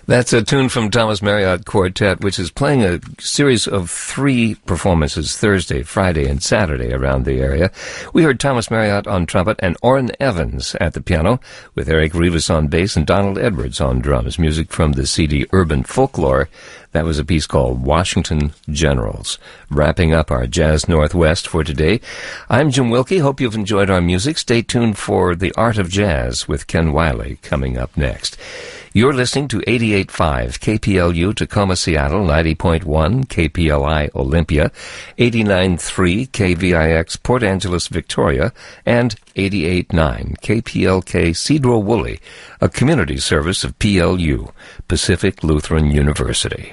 That's a tune from Thomas Marriott Quartet, which is playing a series of 3 performances Thursday, Friday, and Saturday around the area. We heard Thomas Marriott on trumpet and Orrin Evans at the piano, with Eric Rivas on bass and Donald Edwards on drums. Music from the CD Urban Folklore. That was a piece called Washington Generals. Wrapping up our Jazz Northwest for today. I'm Jim Wilkie. Hope you've enjoyed our music. Stay tuned for The Art of Jazz with Ken Wiley coming up next. You're listening to 88.5 KPLU Tacoma, Seattle, 90.1 KPLI Olympia, 89.3 KVIX Port Angeles, Victoria, and 88.9 KPLK Cedro Woolley, a community service of PLU, Pacific Lutheran University.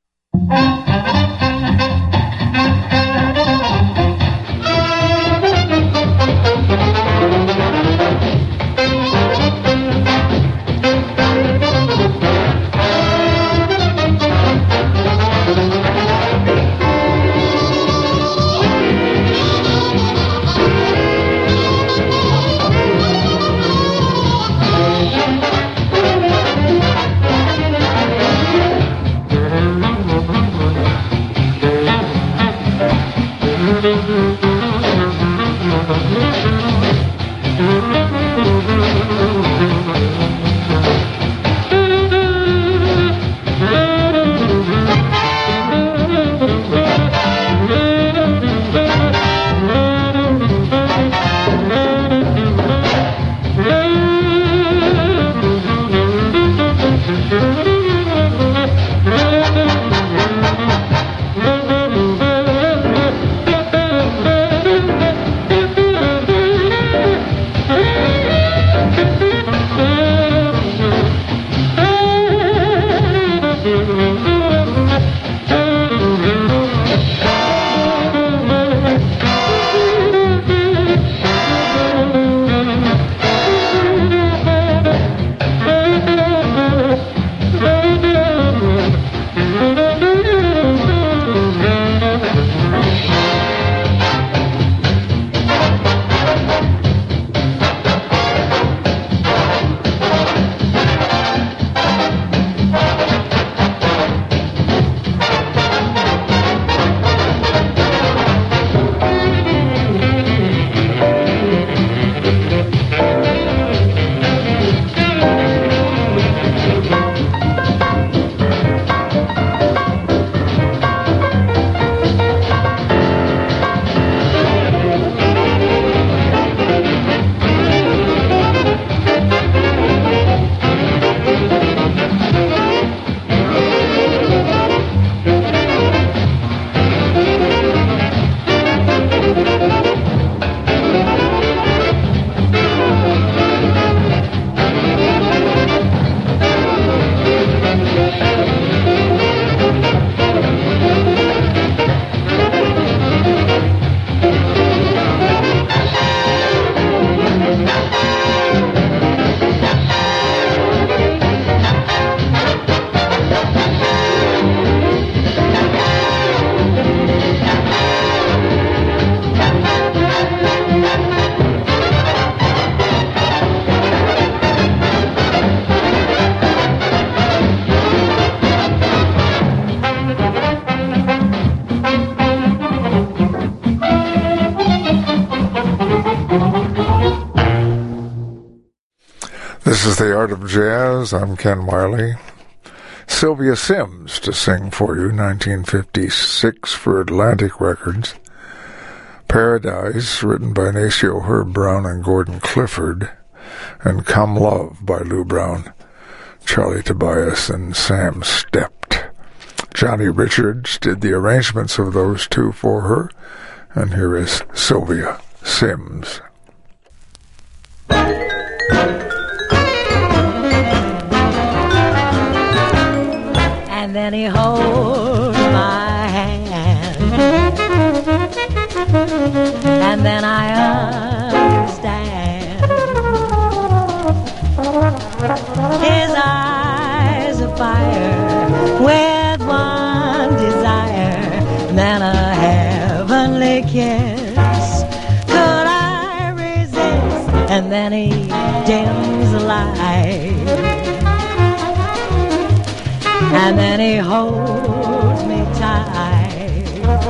This is The Art of Jazz. I'm Ken Wiley. Sylvia Sims to sing for you, 1956 for Atlantic Records. Paradise, written by Nacio Herb Brown and Gordon Clifford. And Come Love by Lou Brown, Charlie Tobias, and Sam Stept. Johnny Richards did the arrangements of those two for her. And here is Sylvia Sims. And then he holds my hand, and then I understand. His eyes of fire with one desire, then a heavenly kiss. Could I resist? And then he dims the light. and then he holds me tight.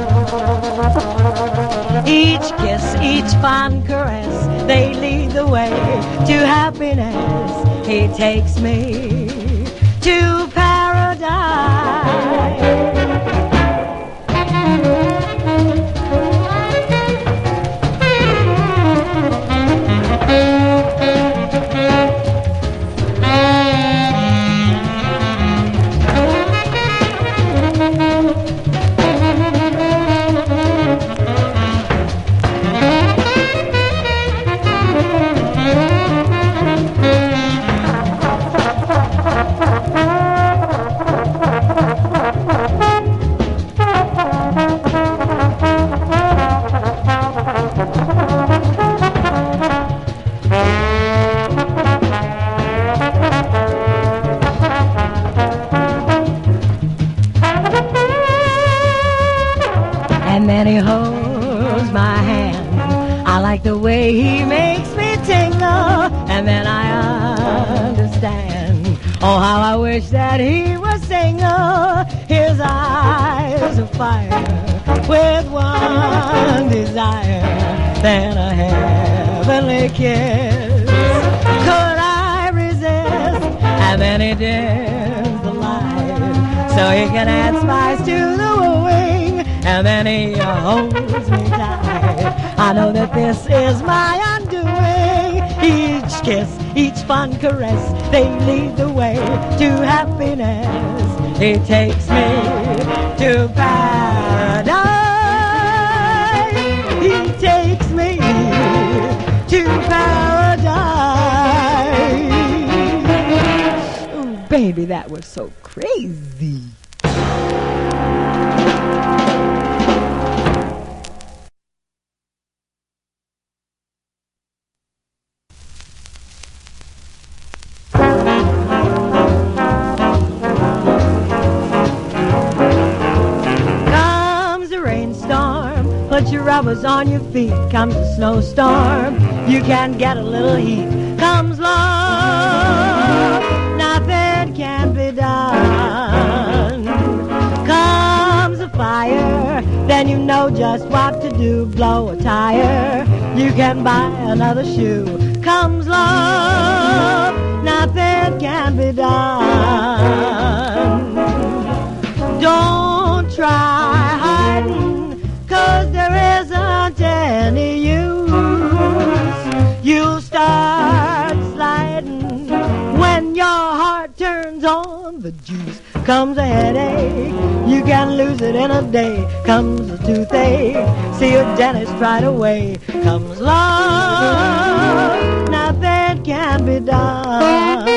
Each kiss, each fond caress, they lead the way to happiness. He takes me to paradise. And then he holds my hand. I like the way he makes me tingle. And then I understand. Oh, how I wish that he was single. His eyes of fire with one desire, then a heavenly kiss. Could I resist? And then he dims the light so he can add spice to the wooing. And then he holds me tight. I know that this is my undoing. Each kiss, each fond caress, they lead the way to happiness. He takes me to paradise. He takes me to paradise. Ooh, baby, that was so crazy. Put your rubbers on your feet. Comes a snowstorm, you can get a little heat. Comes love, nothing can be done. Comes a fire, then you know just what to do. Blow a tire, you can buy another shoe. Comes love, nothing can be done. Don't try hiding, 'cause there isn't any use. You'll start sliding when your heart turns on the juice. Comes a headache, you can lose it in a day. Comes a toothache, see a dentist right away. Comes love, nothing can be done.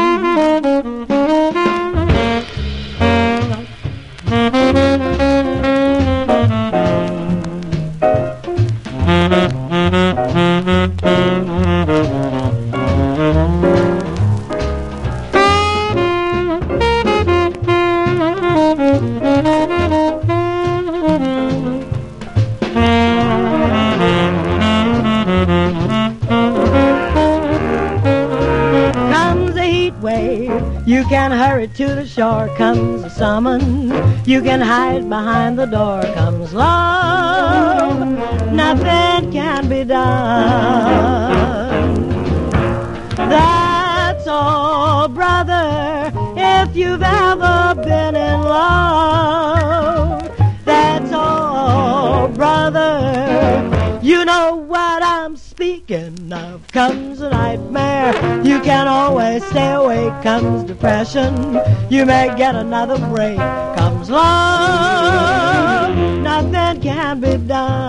You can hurry to the shore. Comes a summon, you can hide behind the door. Comes love, nothing can be done. That's all, brother, if you've ever been in love. That's all, brother, you know what I'm speaking of. Comes a nightmare, you can always stay awake. Comes depression, you may get another break. Comes love, nothing can be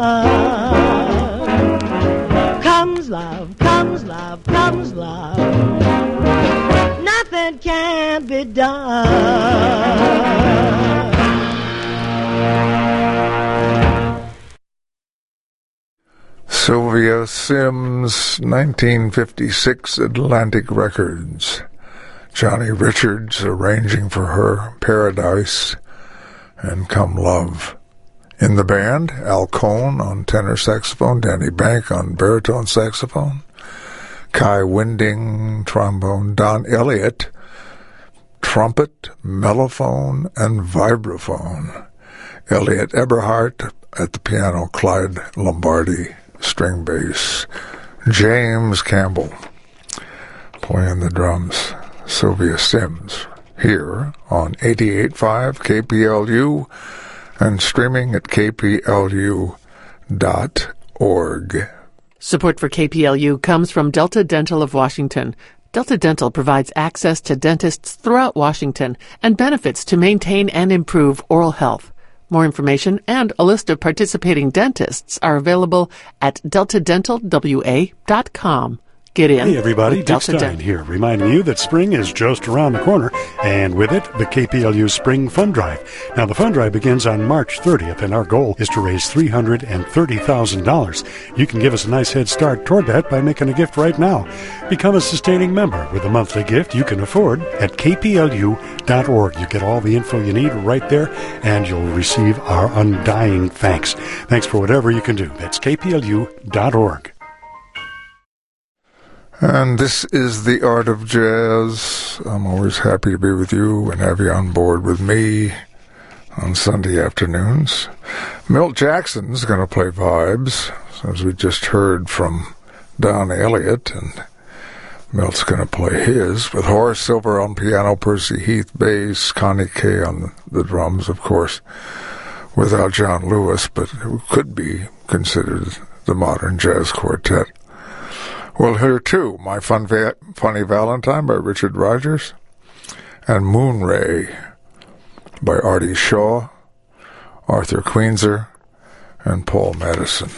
done. Comes love, comes love, comes love, nothing can be done. Sylvia Sims, 1956 Atlantic Records. Johnny Richards arranging for her Paradise and Come Love. In the band, Al Cohn on tenor saxophone, Danny Bank on baritone saxophone, Kai Winding trombone, Don Elliott trumpet, mellophone, and vibraphone. Elliot Eberhardt at the piano, Clyde Lombardi, string bass, James Campbell playing the drums, Sylvia Sims, here on 88.5 KPLU and streaming at kplu.org. Support for KPLU comes from Delta Dental of Washington. Delta Dental provides access to dentists throughout Washington and benefits to maintain and improve oral health. More information and a list of participating dentists are available at deltadentalwa.com. Get in. Hey everybody, Dick Delta Stein here, reminding you that spring is just around the corner, and with it, the KPLU Spring Fund Drive. Now, the fund drive begins on March 30th, and our goal is to raise $330,000. You can give us a nice head start toward that by making a gift right now. Become a sustaining member with a monthly gift you can afford at kplu.org. You get all the info you need right there, and you'll receive our undying thanks. Thanks for whatever you can do. That's kplu.org. And this is The Art of Jazz. I'm always happy to be with you and have you on board with me on Sunday afternoons. Milt Jackson's going to play vibes, as we just heard from Don Elliott, and Milt's going to play his, with Horace Silver on piano, Percy Heath bass, Connie Kay on the drums, of course, without John Lewis, but who could be considered the modern jazz quartet. We'll hear, too, My Funny Valentine by Richard Rodgers and Moonray by Artie Shaw, Arthur Queenser, and Paul Madison.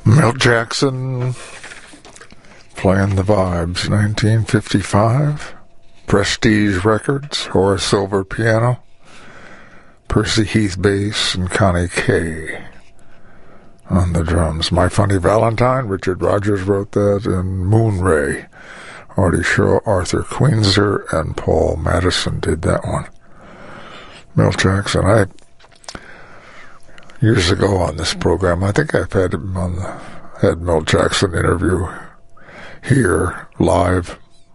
Milt Jackson playing the vibes. 1955. Prestige Records. Horace Silver piano. Percy Heath bass and Connie Kay on the drums. My Funny Valentine, Richard Rodgers wrote that, and Moonray. Artie Shaw, Arthur Queenser, and Paul Madison did that one. Milt Jackson. Years ago on this program, I think I've had him had Milt Jackson interview here live,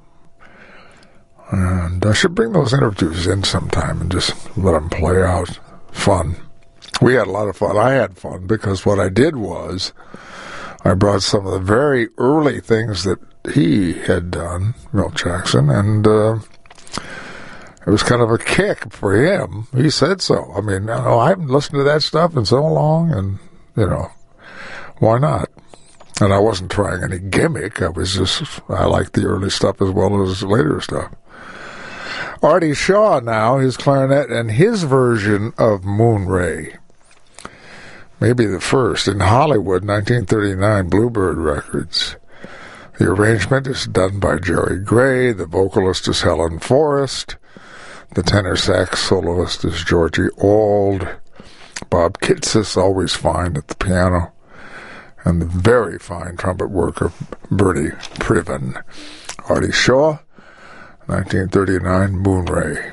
and I should bring those interviews in sometime and just let them play out. Fun. We had a lot of fun. I had fun because what I did was I brought some of the very early things that he had done, Milt Jackson, and it was kind of a kick for him. He said so. I mean, I haven't listened to that stuff in so long, and, why not? And I wasn't trying any gimmick. I liked the early stuff as well as later stuff. Artie Shaw now, his clarinet, and his version of Moonray. Maybe the first. In Hollywood, 1939, Bluebird Records. The arrangement is done by Jerry Gray. The vocalist is Helen Forrest. The tenor sax soloist is Georgie Auld. Bob Kitsis, always fine at the piano. And the very fine trumpet work of Bertie Priven. Artie Shaw, 1939, Moonray.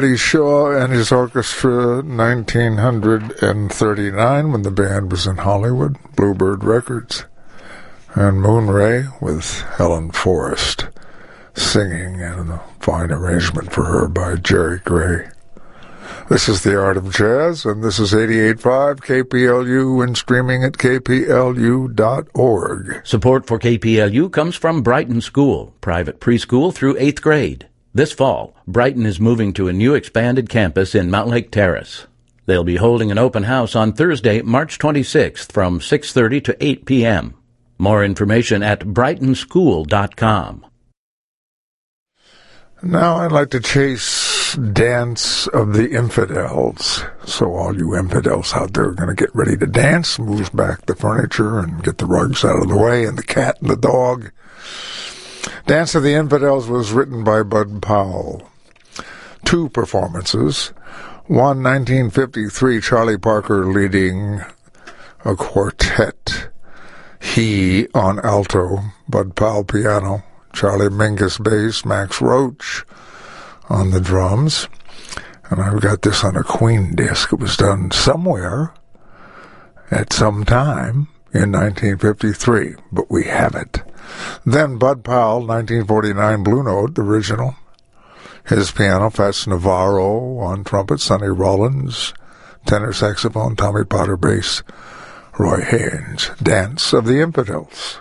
Artie Shaw and his orchestra, 1939, when the band was in Hollywood, Bluebird Records. And Moon Ray with Helen Forrest singing, and a fine arrangement for her by Jerry Gray. This is The Art of Jazz, and this is 88.5 KPLU and streaming at kplu.org. Support for KPLU comes from Brighton School, private preschool through 8th grade. This fall, Brighton is moving to a new expanded campus in Mountain Lake Terrace. They'll be holding an open house on Thursday, March 26th from 6:30 to 8 p.m. More information at brightonschool.com. Now I'd like to chase Dance of the Infidels. So all you infidels out there are going to get ready to dance, move back the furniture and get the rugs out of the way and the cat and the dog. Dance of the Infidels was written by Bud Powell. 2 performances. One, 1953, Charlie Parker leading a quartet. He on alto, Bud Powell piano, Charlie Mingus bass, Max Roach on the drums. And I've got this on a Queen disc. It was done somewhere at some time in 1953, but we have it. Then Bud Powell, 1949 Blue Note, the original. His piano, Fats Navarro on trumpet, Sonny Rollins, tenor saxophone, Tommy Potter bass, Roy Haynes. Dance of the Infidels.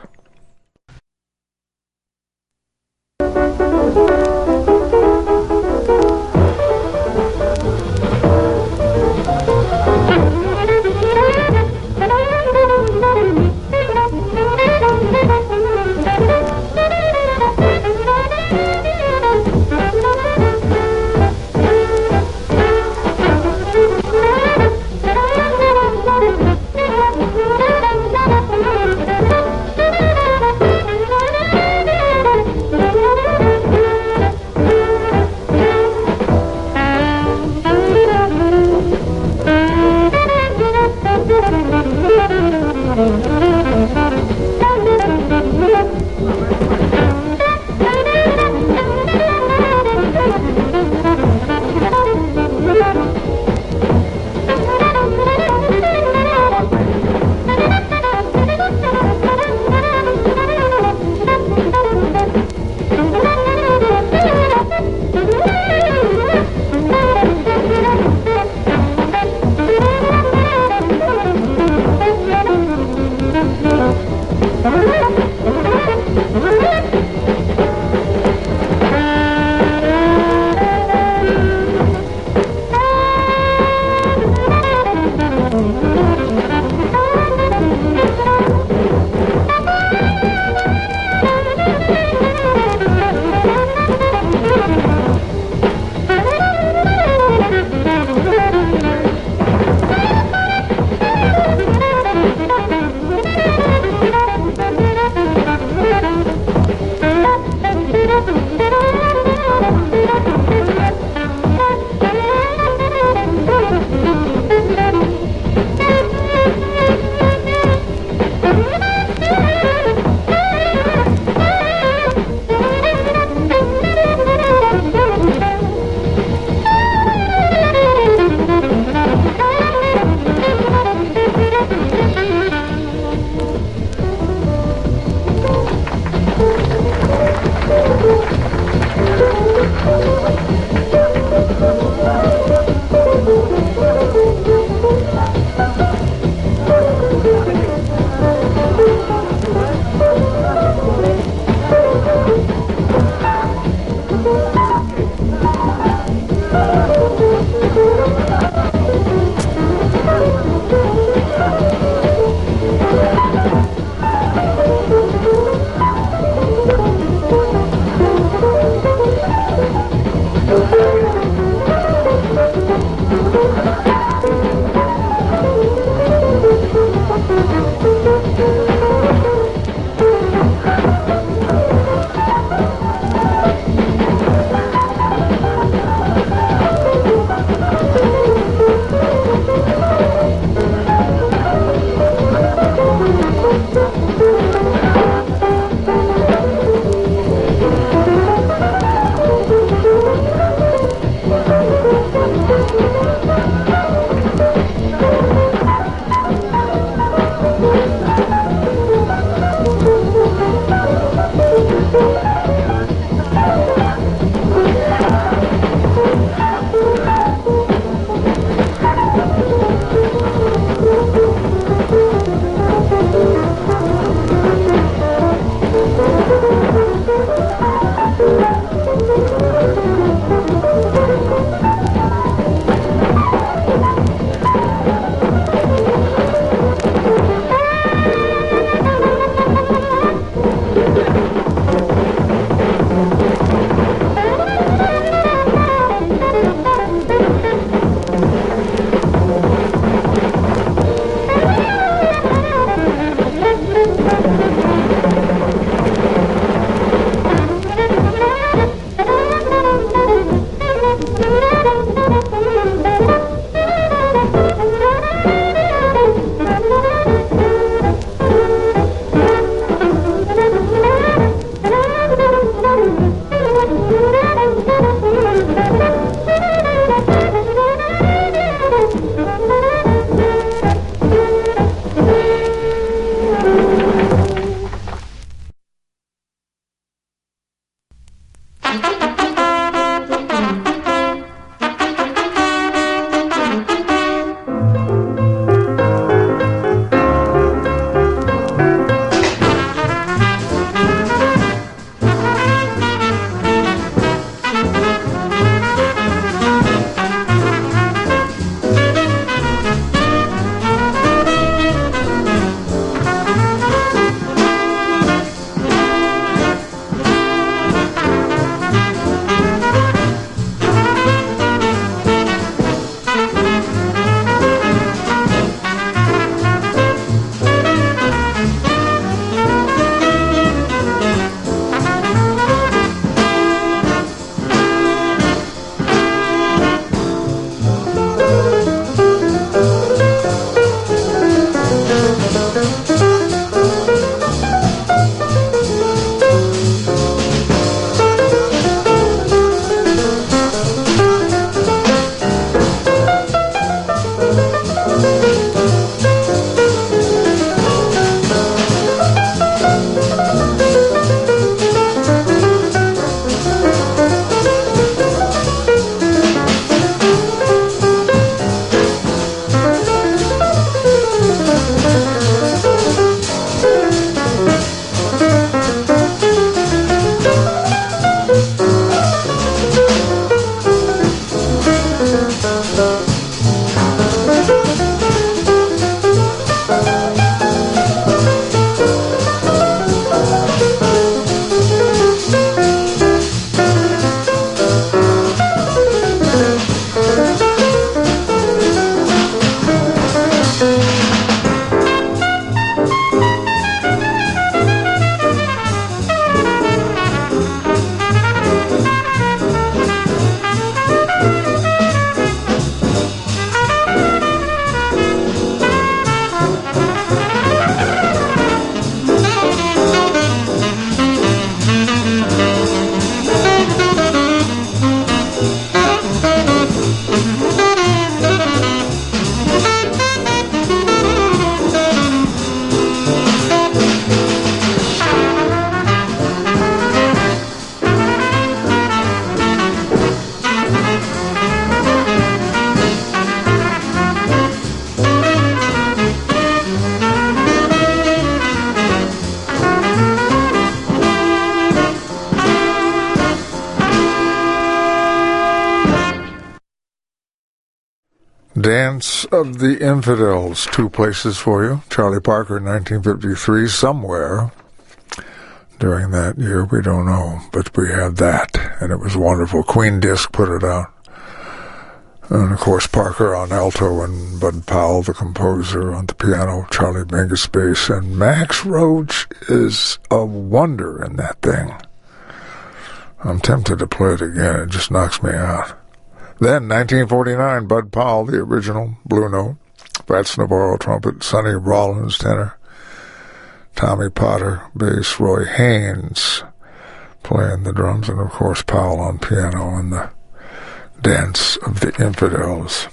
Dance of the Infidels, two places for you. Charlie Parker, 1953, somewhere during that year, we don't know, but we had that, and it was wonderful. Queen Disc put it out. And, of course, Parker on alto and Bud Powell, the composer, on the piano, Charlie Mingus bass, and Max Roach is a wonder in that thing. I'm tempted to play it again. It just knocks me out. Then, 1949, Bud Powell, the original, Blue Note, Fats Navarro, trumpet, Sonny Rollins, tenor, Tommy Potter, bass, Roy Haynes playing the drums, and, of course, Powell on piano and the Dance of the Infidels.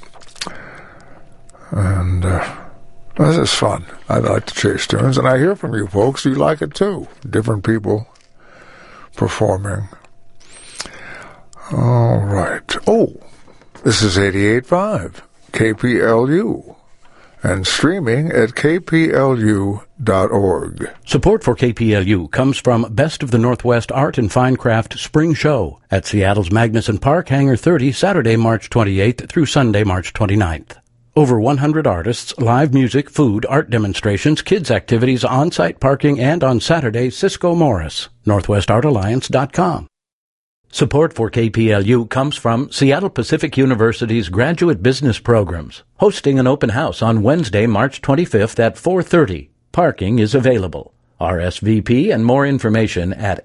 And this is fun. I like to chase tunes, and I hear from you folks. You like it, too. Different people performing. All right. Oh, this is 88.5 KPLU and streaming at kplu.org. Support for KPLU comes from Best of the Northwest Art and Fine Craft Spring Show at Seattle's Magnuson Park, Hangar 30, Saturday, March 28th through Sunday, March 29th. Over 100 artists, live music, food, art demonstrations, kids' activities, on-site parking, and on Saturday, Cisco Morris. NorthwestArtAlliance.com. Support for KPLU comes from Seattle Pacific University's Graduate Business Programs, hosting an open house on Wednesday, March 25th at 4:30. Parking is available. RSVP and more information at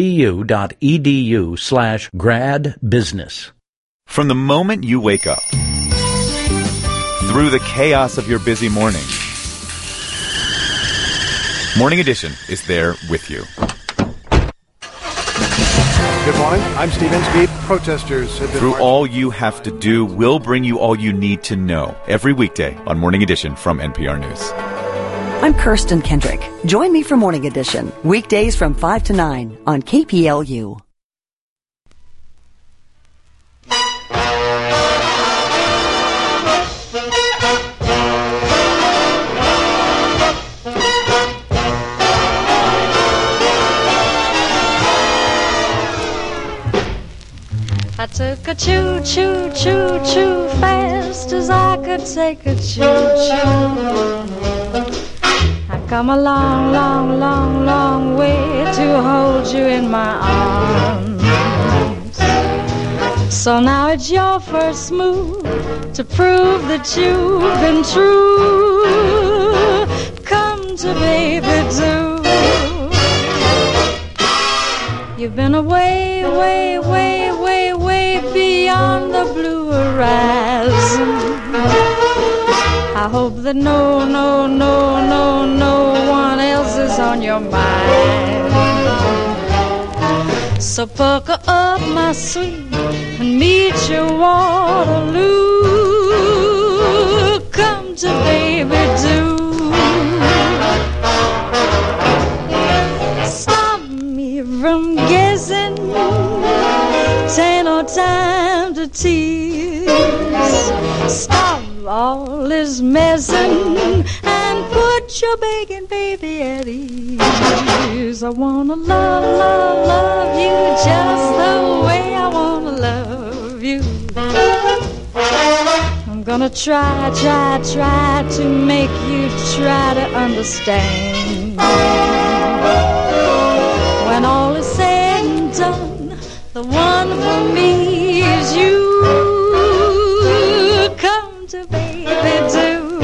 spu.edu/gradbusiness. From the moment you wake up, through the chaos of your busy morning, Morning Edition is there with you. Good morning. I'm Steve Inskeep. Protesters have been Through all you have to do, we'll bring you all you need to know every weekday on Morning Edition from NPR News. I'm Kirsten Kendrick. Join me for Morning Edition, weekdays from 5 to 9 on KPLU. I took a choo-choo-choo-choo fast as I could take a choo-choo. I come a long, long, long, long way to hold you in my arms. So now it's your first move to prove that you've been true. Come to baby do. You've been away, way, way, way, way beyond the blue horizon. I hope that no one else is on your mind. So pucker up, my sweet, and meet your Waterloo. Come to baby do. Stop me from guessing, take no time to tease. Stop all this messing and put your begging baby at ease. I wanna love you just the way I wanna love you. I'm gonna try to make you try to understand. When all is said and done, the one for me is you. Come to baby do.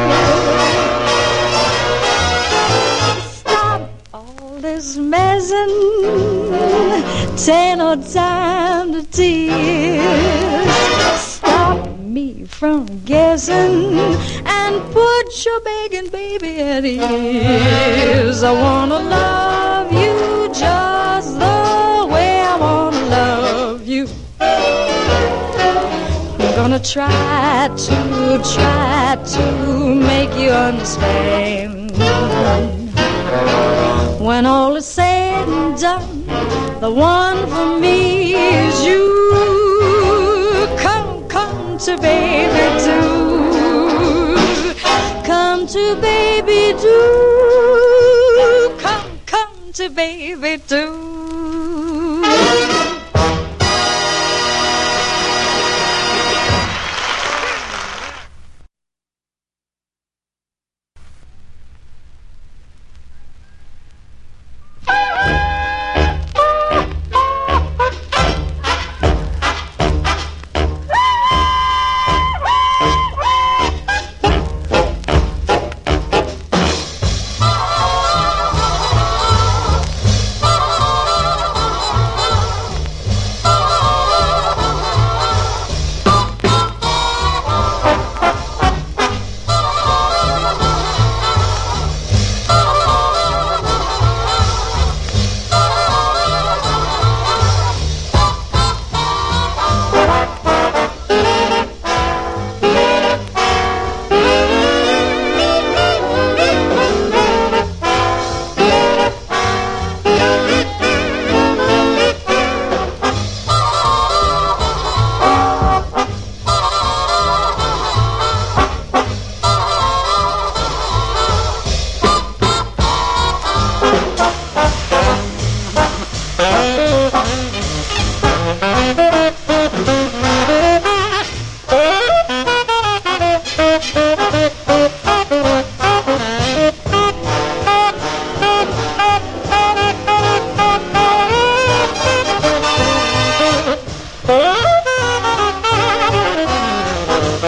Stop all this messing, take no time to tease. Stop me from guessing and put your begging baby at ease. I wanna love you just the way I wanna love you. I'm gonna try to make you understand. When all is said and done, the one for me is you. Come to baby do. Come to baby do. Come to baby do.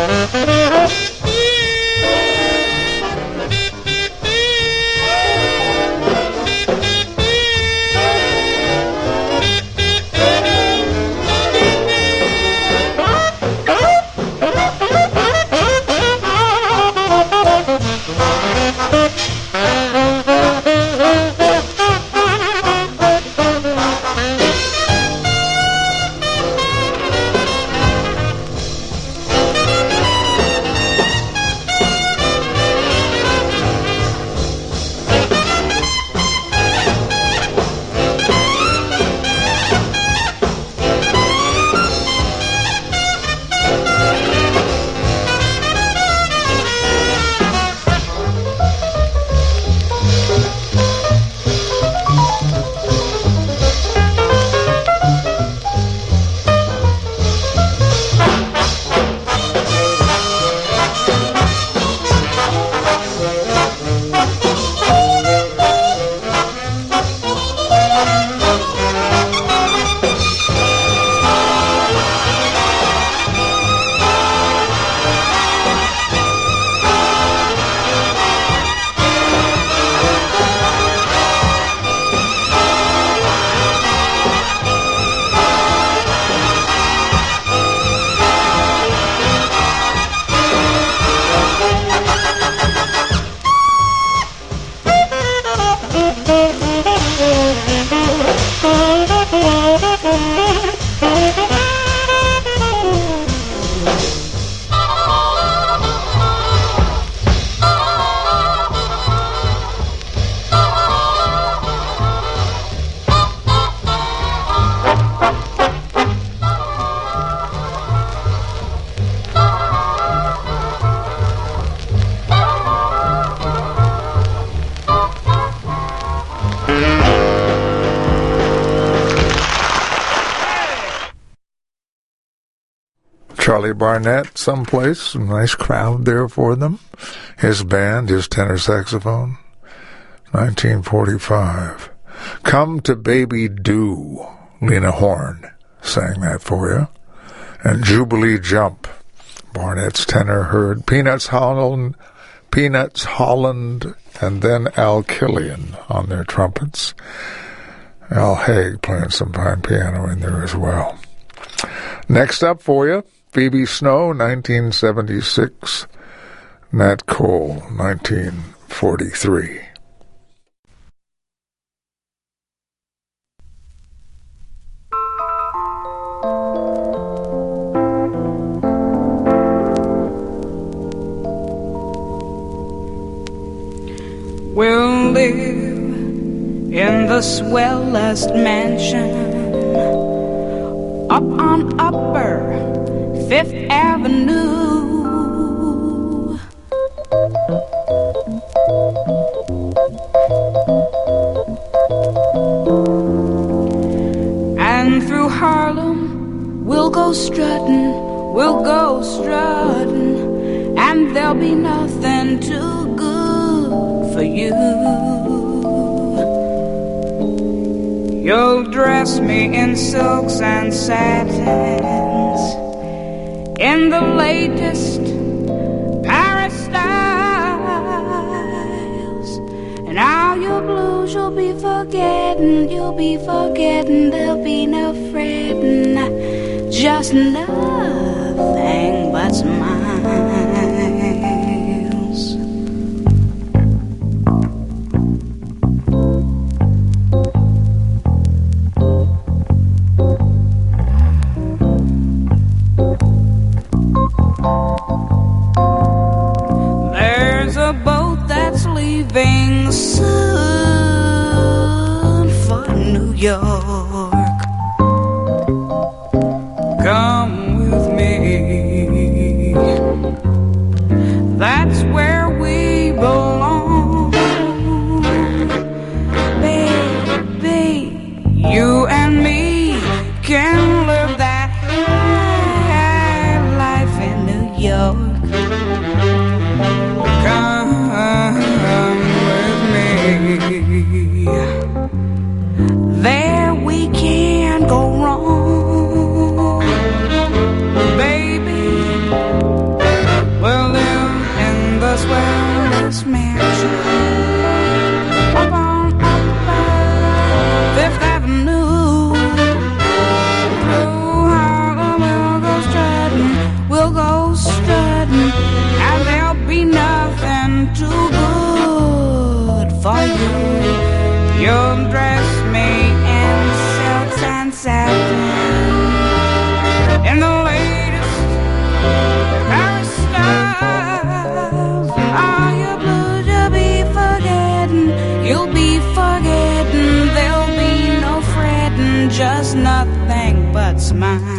Charlie Barnett, someplace, a nice crowd there for them. His band, his tenor saxophone. 1945. Come to Baby Do, Lena Horne sang that for you. And Jubilee Jump, Barnett's tenor heard. Peanuts Holland, and then Al Killian on their trumpets. Al Haig playing some fine piano in there as well. Next up for you, Phoebe Snow, 1976. Nat Cole, 1943. We'll live in the swellest mansion up on Upper Fifth Avenue. And through Harlem we'll go strutting, and there'll be nothing too good for you. You'll dress me in silks and satins, in the latest Paris styles, and all your blues you'll be forgetting, there'll be no fretting, just nothing but smiles. There's a boat that's leaving soon for New York. Come with me, that's where we belong. Baby, you and me can live that high life in New York. Come with me, there we nice mansion up on Fifth Avenue. Through Harlem we'll go strutting, and there'll be nothing too good for you. You'll dress me in silks and satin, in the latest Paris styles. All your blues you'll be forgetting, you'll be forgetting. There'll be no fretting, just nothing but smiles.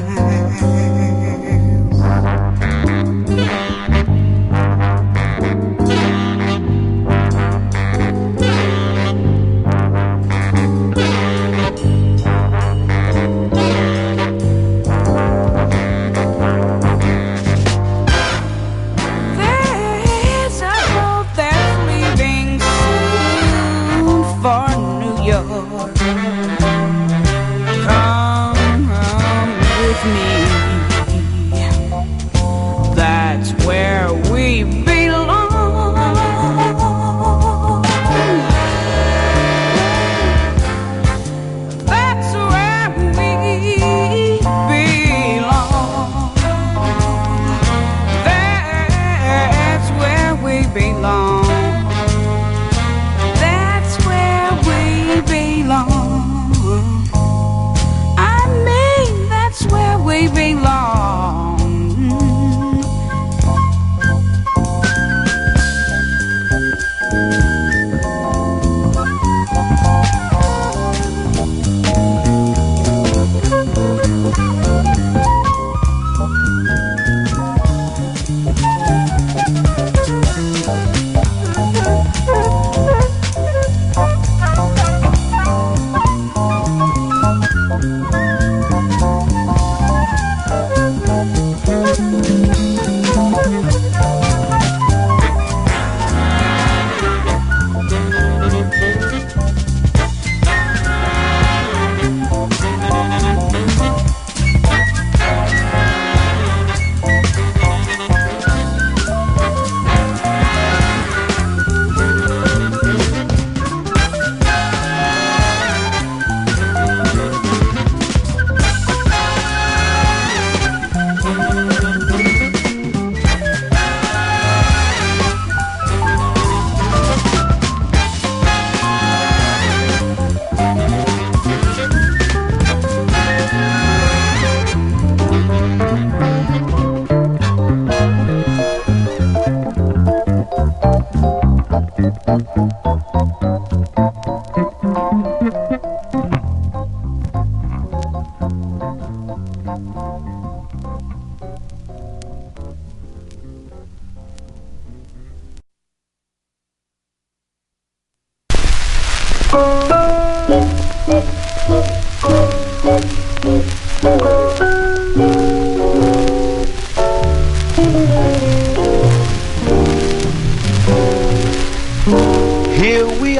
Here we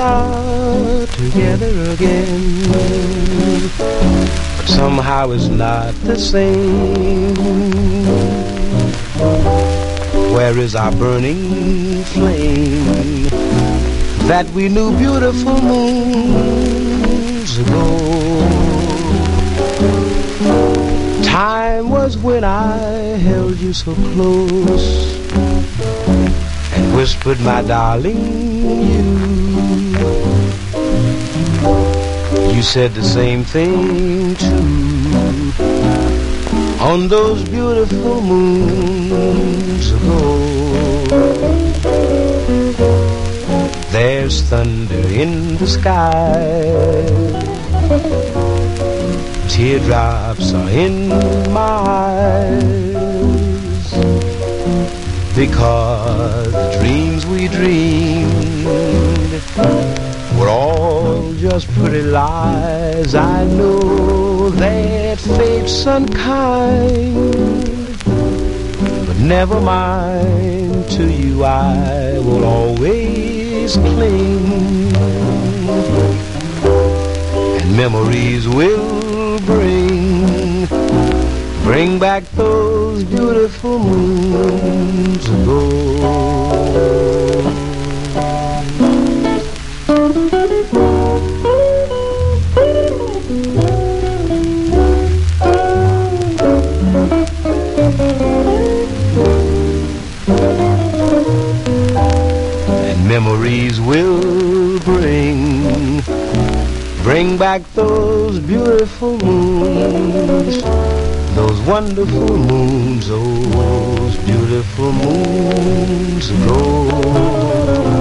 are together again, but somehow it's not the same. Where is our burning flame that we knew beautiful moons ago? Time was when I held you so close and whispered, my darling, you said the same thing too on those beautiful moons ago. There's thunder in the sky, teardrops are in my eyes, because the dreams we dreamed were all just pretty lies. I know that fate's unkind, but never mind, to you I will always cling, and memories will bring back those beautiful moons ago. memories will bring back those beautiful moons, those wonderful moons, those beautiful moons ago.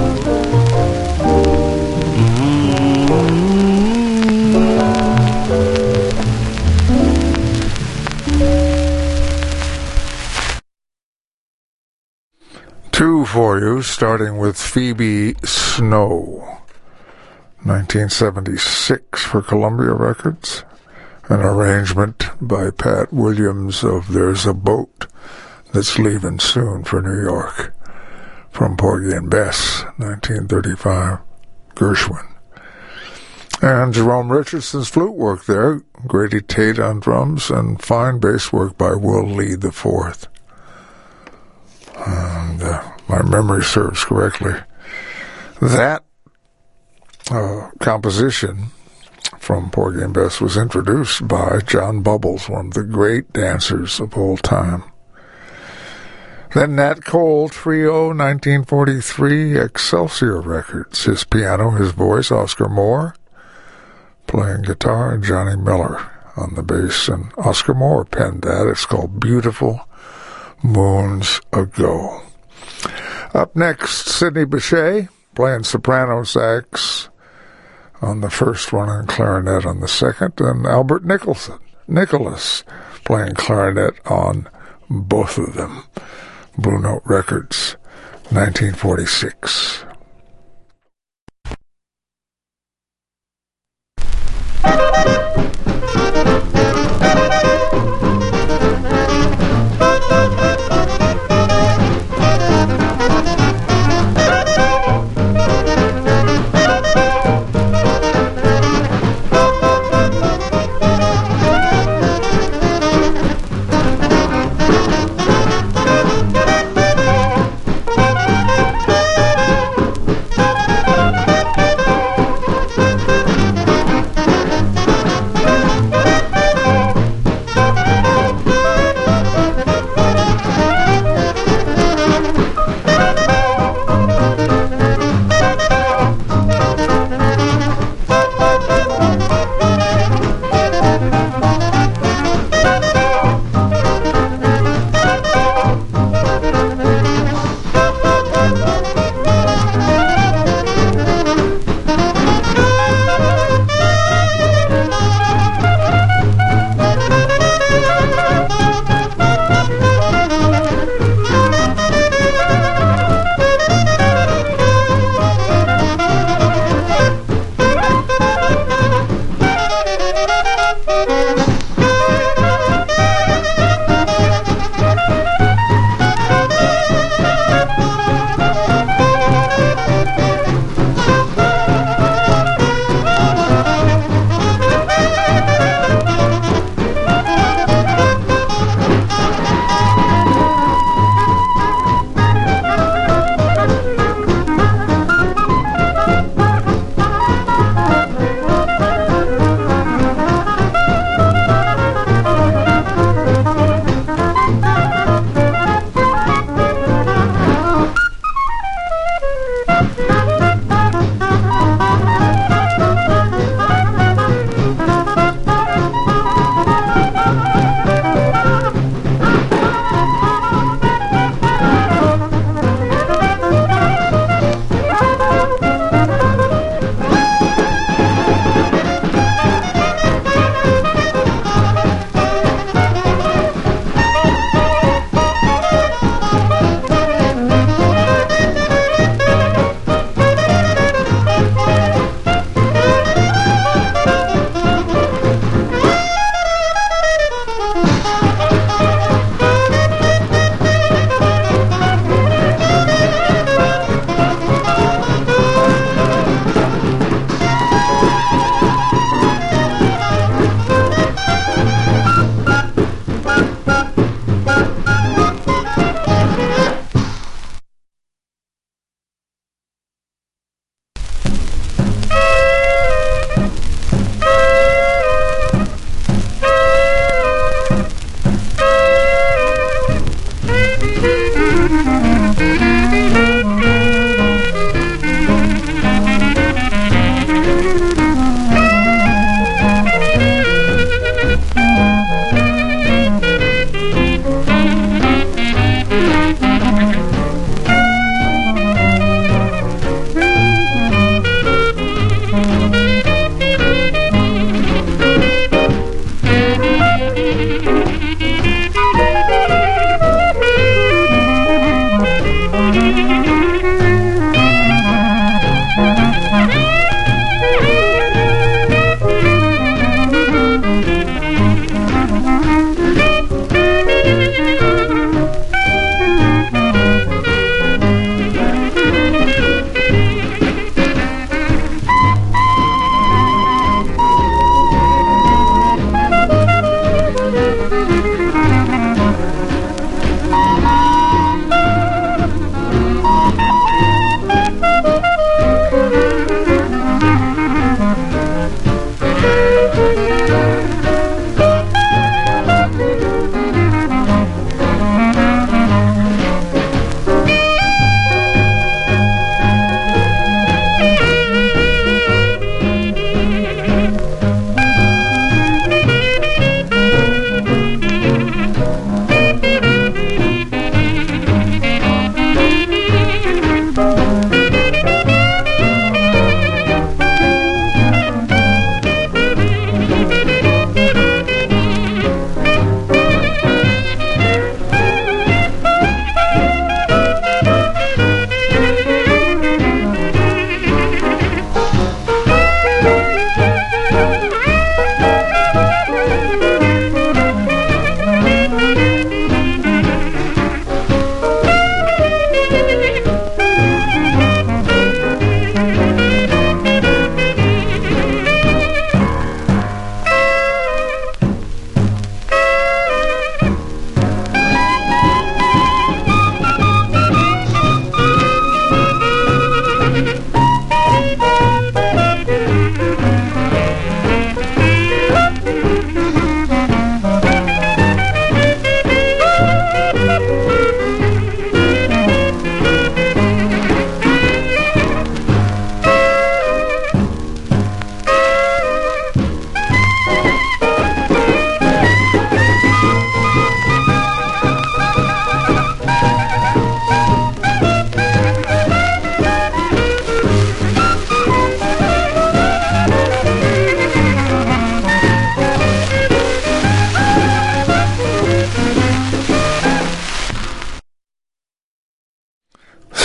Two for you, starting with Phoebe Snow, 1976 for Columbia Records, an arrangement by Pat Williams of There's a Boat That's Leaving Soon for New York, from Porgy and Bess, 1935, Gershwin. And Jerome Richardson's flute work there, Grady Tate on drums, and fine bass work by Will Lee IV. And my memory serves correctly, that composition from Porgy and Bess was introduced by John Bubbles, one of the great dancers of all time. Then Nat Cole Trio, 1943, Excelsior Records. His piano, his voice, Oscar Moore playing guitar, and Johnny Miller on the bass. And Oscar Moore penned that. It's called Beautiful Moons Ago. Up next, Sidney Bechet playing soprano sax on the first one and clarinet on the second, and Albert Nicholas playing clarinet on both of them. Blue Note Records, 1946.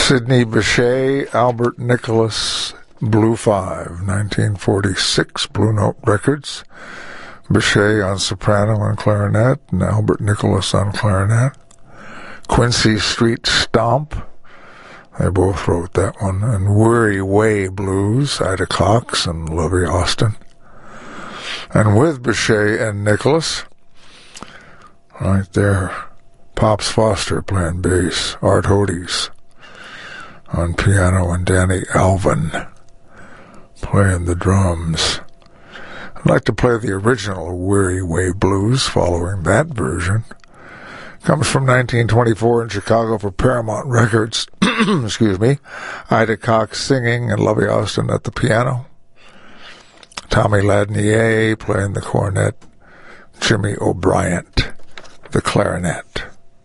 Sidney Bechet, Albert Nicholas, Blue 5, 1946, Blue Note Records. Bechet on soprano and clarinet, and Albert Nicholas on clarinet. Quincy Street Stomp, they both wrote that one. And Weary Way Blues, Ida Cox and Lovey Austin. And with Bechet and Nicholas, right there, Pops Foster playing bass, Art Hodes on piano, and Danny Alvin playing the drums. I'd like to play the original Weary Way Blues following that version. Comes from 1924 in Chicago for Paramount Records. Excuse me. Ida Cox singing and Lovey Austin at the piano. Tommy Ladnier playing the cornet. Jimmy O'Brien, the clarinet.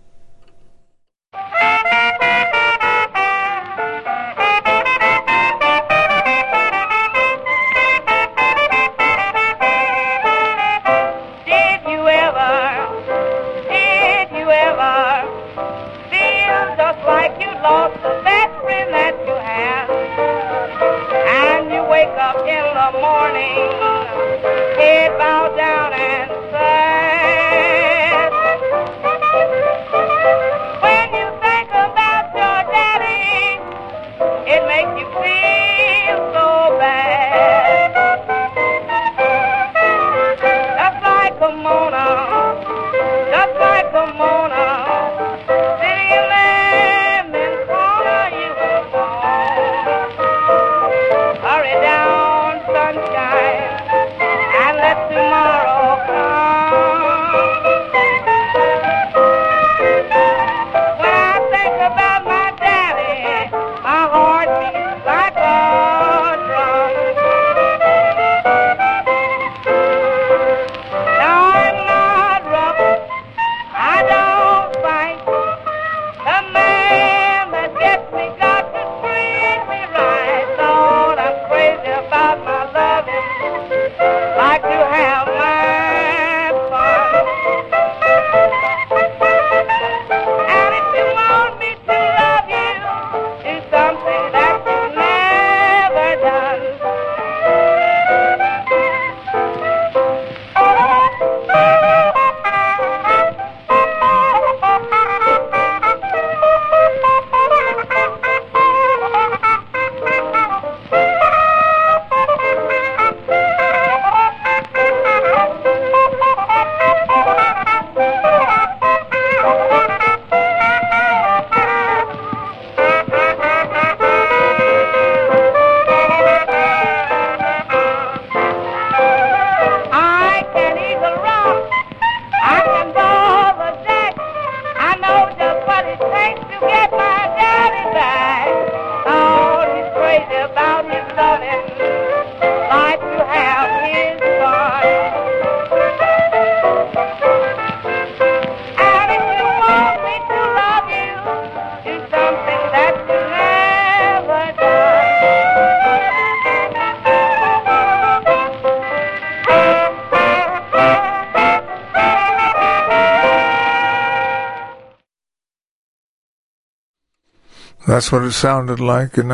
That's what it sounded like in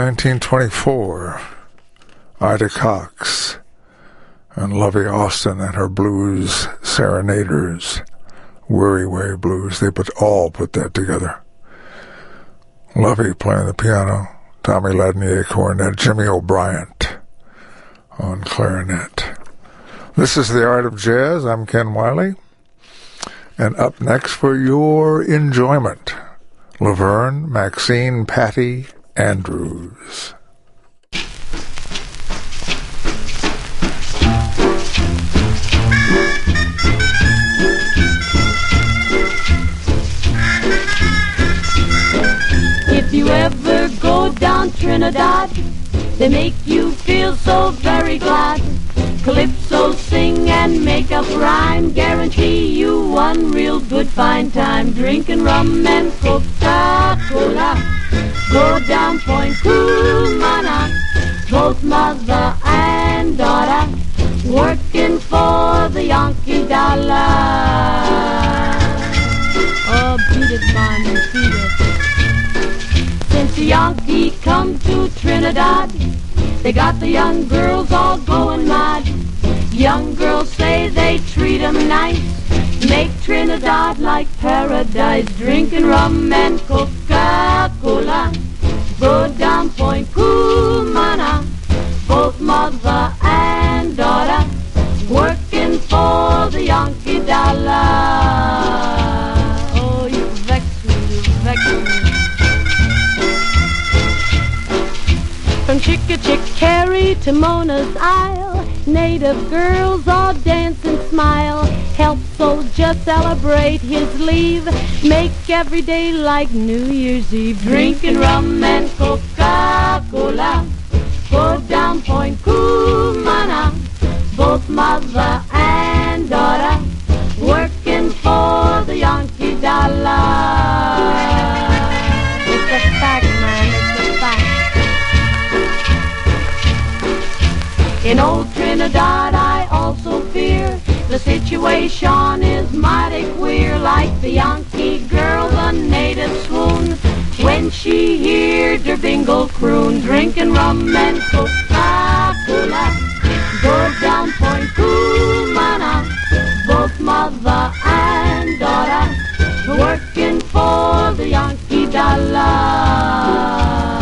1924. Ida Cox and Lovey Austin and her blues serenaders, Weary Way Blues. They all put that together. Lovey playing the piano, Tommy Ladnier cornet, Jimmy O'Brien on clarinet. This is The Art of Jazz. I'm Ken Wiley. And up next for your enjoyment, Laverne Maxine Patty Andrews. If you ever go down Trinidad, they make you feel so very glad. Calypso sing and make up rhyme, guarantee you one real good fine time. Drinking rum and Coca-Cola, go down Point Cumana, both mother and daughter, working for the Yankee dollar. Oh, beat it, man, beat it. Since the Yankee come to Trinidad. They got the young girls all going mad. Young girls say they treat 'em nice, make Trinidad like paradise, drinking rum and Coca-Cola. Go down Point Cumana, both mother and daughter, working for the Yankee dollar. Oh, you vex me, you vex me. From Chickachickarry to Mona's Isle, native girls all dance and smile. Help soldier celebrate his leave, make every day like New Year's Eve, drinking rum and Coca-Cola. Go down Point Cumana, both mother and daughter, working for the Yankee dollar. It's a fact, man, it's a fact. In old Trinidad I also fear the situation is mighty queer, like the Yankee girl, the native swoon when she heard her bingle croon, drinking rum and Coca-Cola. Go down Point Cumana, both mother and daughter, working for the Yankee dollar.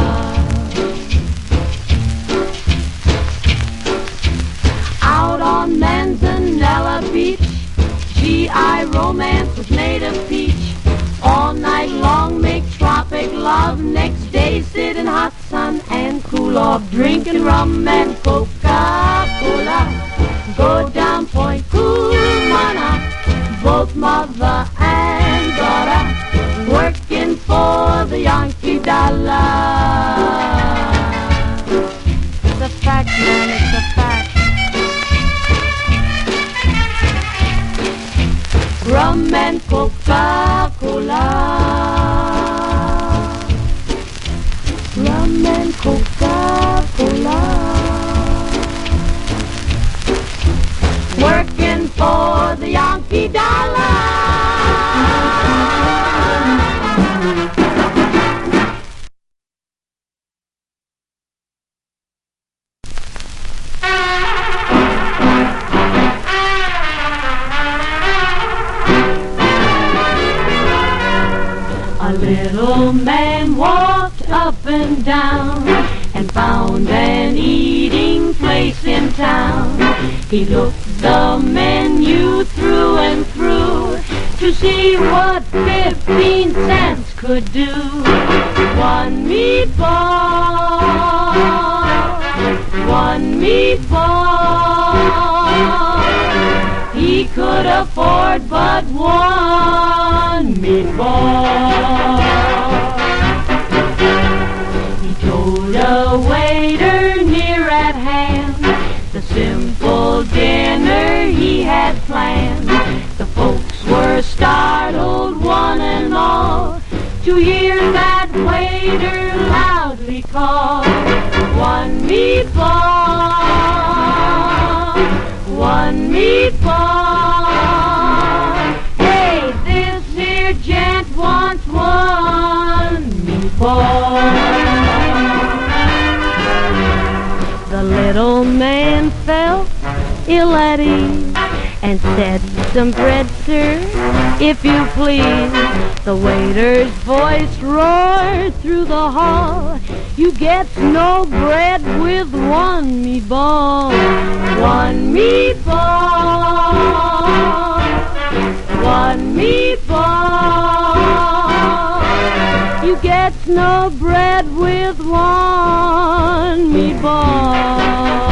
Out on Manzanella Beach, GI romance with native peach. All night long make tropic love, next day sit in hot sun and cool off, drinking rum and Coca-Cola. Go down Point Cumana, both mother and daughter, working for the Yankee dollar. It's a fact, man, it's a fact. Rum and Coca-Cola, rum and Coca-Cola, working for the Yankee dollar. A little man walked up and down and found an eating place in town. He looked the menu through and through to see what 15 cents could do. One meatball, one meatball. He could afford but one meatball. He told a waiter near at hand the simple dinner he had planned. The folks were startled, one and all, to hear that waiter loudly call, one meatball, one meatball. Hey, this here gent wants one meatball. The little man felt ill at ease and said, some bread, sir, if you please. The waiter's voice roared through the hall, you get no bread with one meatball. One meatball, one meatball. You get no bread with one meatball.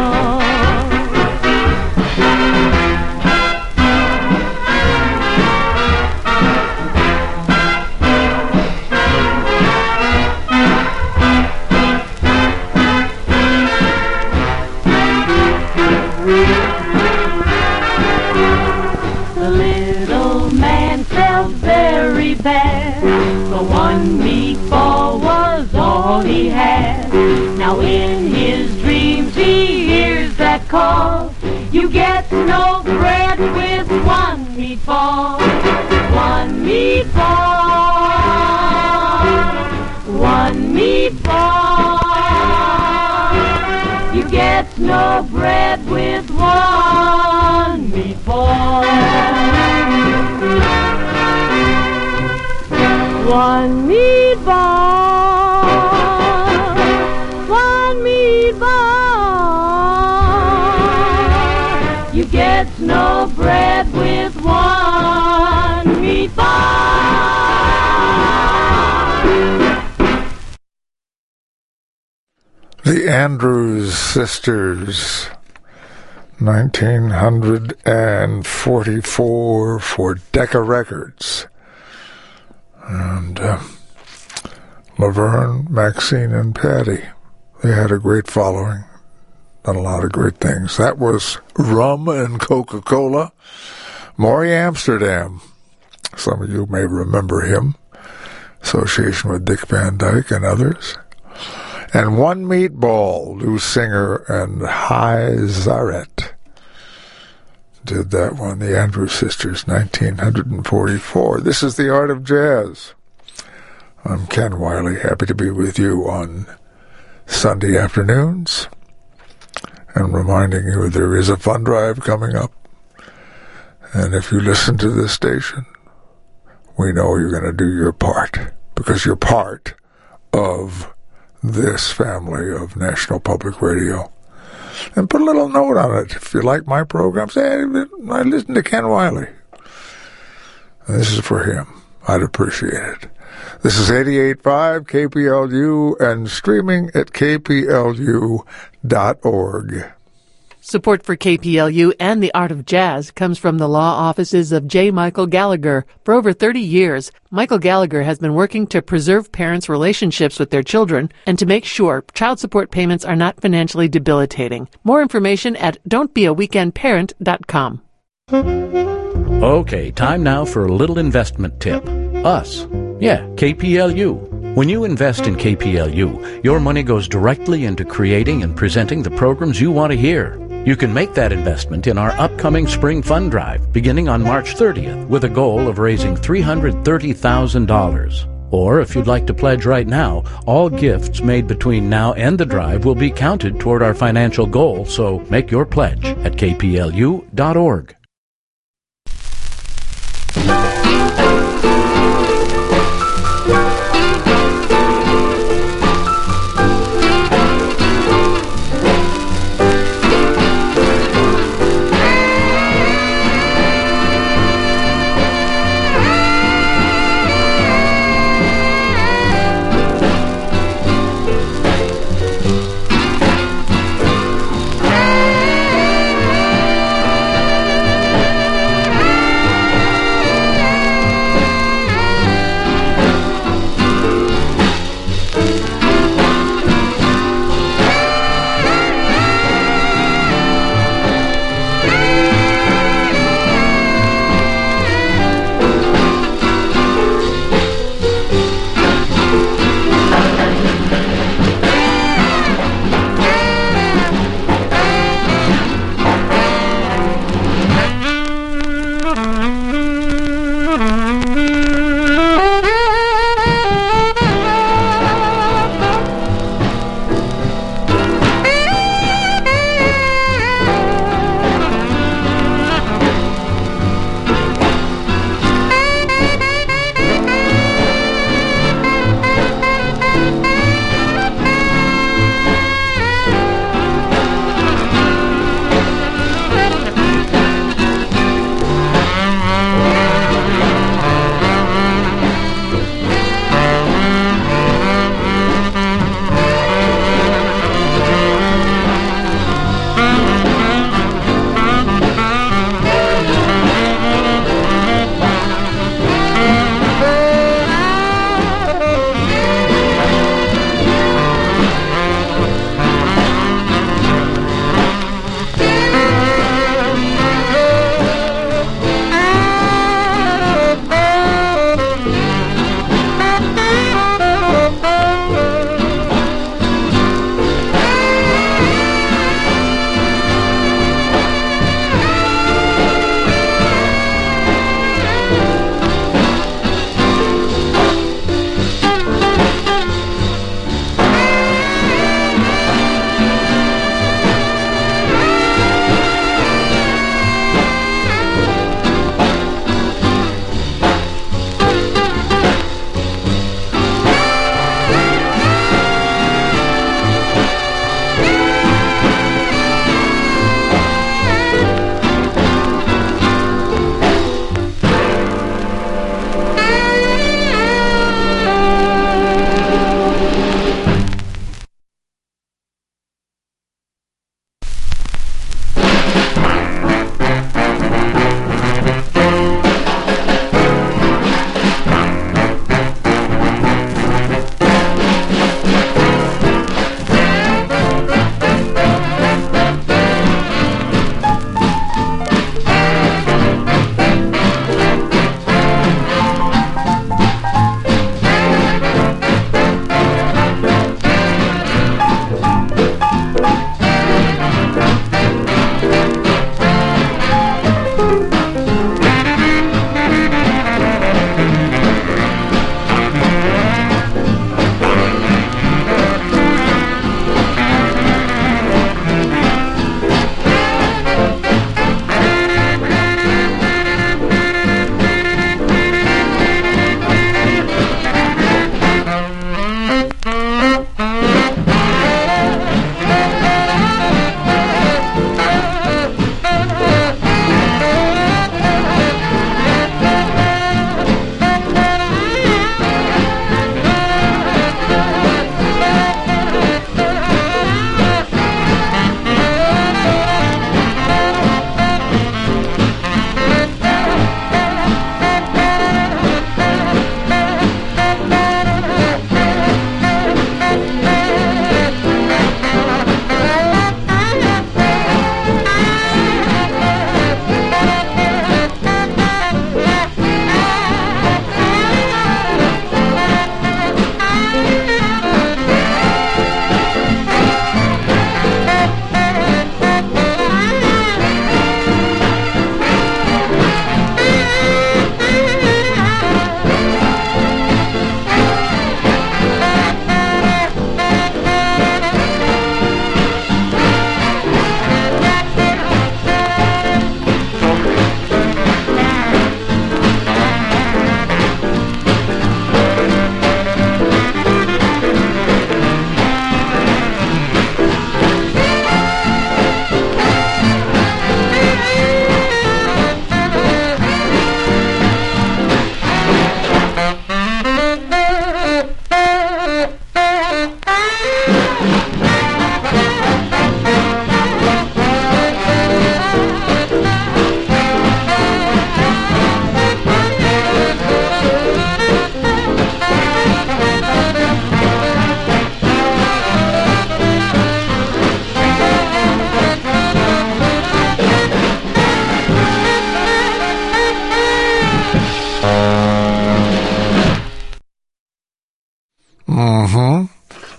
The little man felt very bad. The one meatball was all he had. Now in his dreams he hears that call, you get no bread with one meatball. One meatball, one one meatball. You get no bread with one meatball. One meatball. One meatball. You get no bread with one meatball. The Andrews Sisters, 1944 for Decca Records. And Laverne, Maxine, and Patty. They had a great following, done a lot of great things. That was Rum and Coca-Cola. Maury Amsterdam. Some of you may remember him. Association with Dick Van Dyke and others. And One Meatball, Lou Singer and Hi Zaret did that one, the Andrews Sisters, 1944. This is The Art of Jazz. I'm Ken Wiley, happy to be with you on Sunday afternoons, and reminding you there is a fund drive coming up. And if you listen to this station, we know you're going to do your part, because you're part of this family of National Public Radio. And put a little note on it. If you like my program, say, I listen to Ken Wiley. And this is for him. I'd appreciate it. This is 88.5 KPLU and streaming at kplu.org. Support for KPLU and the Art of Jazz comes from the law offices of J. Michael Gallagher. For over 30 years, Michael Gallagher has been working to preserve parents' relationships with their children and to make sure child support payments are not financially debilitating. More information at don'tbeaweekendparent.com. Okay, time now for a little investment tip. Us. Yeah, KPLU. When you invest in KPLU, your money goes directly into creating and presenting the programs you want to hear. You can make that investment in our upcoming Spring Fund Drive, beginning on March 30th, with a goal of raising $330,000. Or, if you'd like to pledge right now, all gifts made between now and the drive will be counted toward our financial goal, so make your pledge at kplu.org.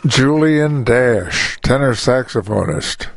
Julian Dash, tenor saxophonist,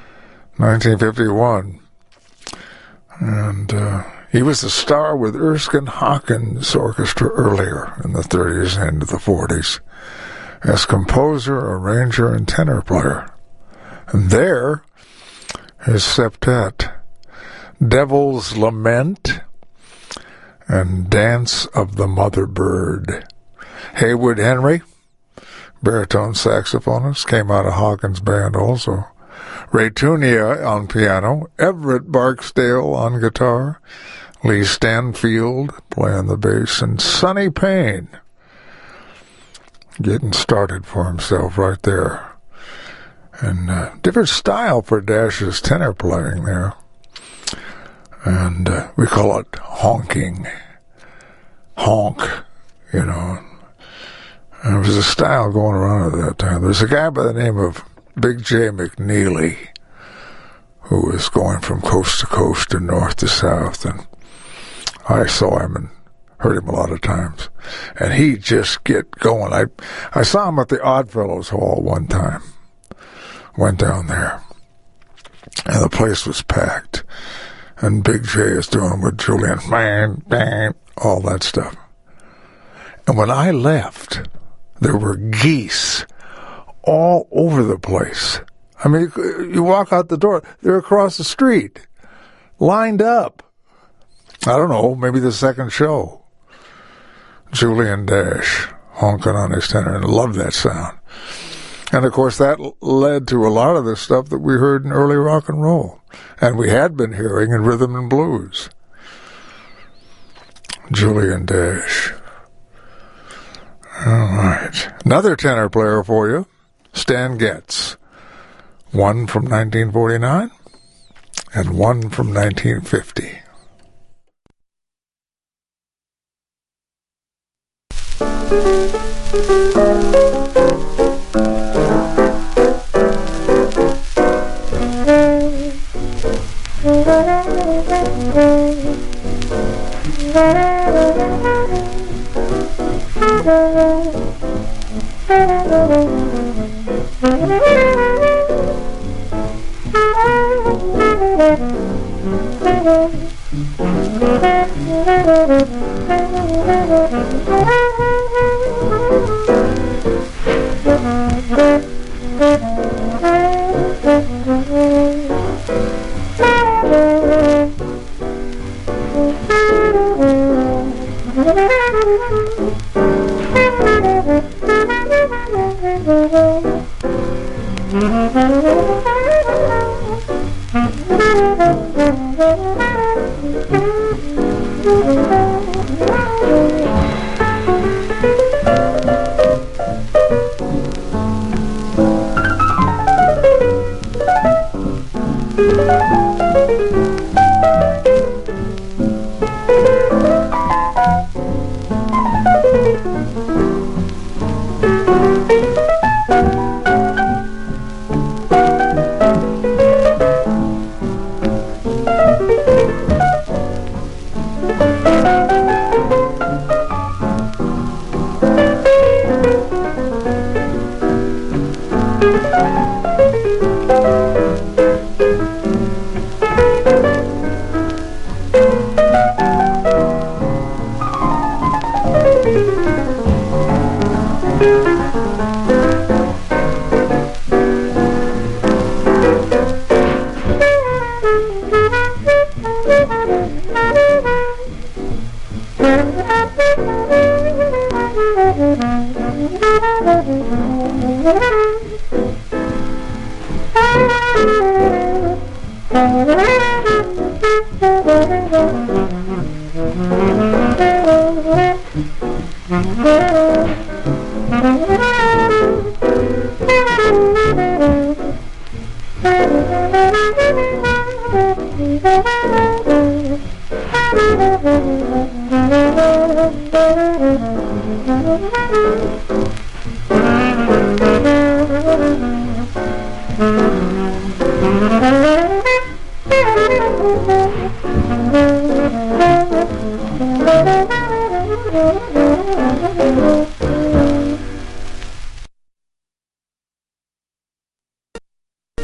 1951. And he was the star with Erskine Hawkins Orchestra earlier in the 30s and the 40s as composer, arranger, and tenor player. And there, his septet, Devil's Lament and Dance of the Mother Bird. Haywood Henry, baritone saxophonist, came out of Hawkins' band also. Ray Tunia on piano, Everett Barksdale on guitar, Lee Stanfield playing the bass, and Sonny Payne getting started for himself right there. And different style for Dash's tenor playing there. And we call it honking. Honk, you know. And there was a style going around at that time. There's a guy by the name of Big J McNeely who was going from coast to coast and north to south. And I saw him and heard him a lot of times. And he'd just get going. I saw him at the Oddfellows Hall one time. Went down there, and the place was packed. And Big J is doing with Julian, bang, bang, all that stuff. And when I left, there were geese all over the place. I mean, you walk out the door, they're across the street, lined up. I don't know, maybe the second show. Julian Dash honking on his tenor, and I love that sound. And, of course, that led to a lot of the stuff that we heard in early rock and roll. And we had been hearing in rhythm and blues. Julian Dash. All right. Another tenor player for you, Stan Getz. One from 1949 and one from 1950.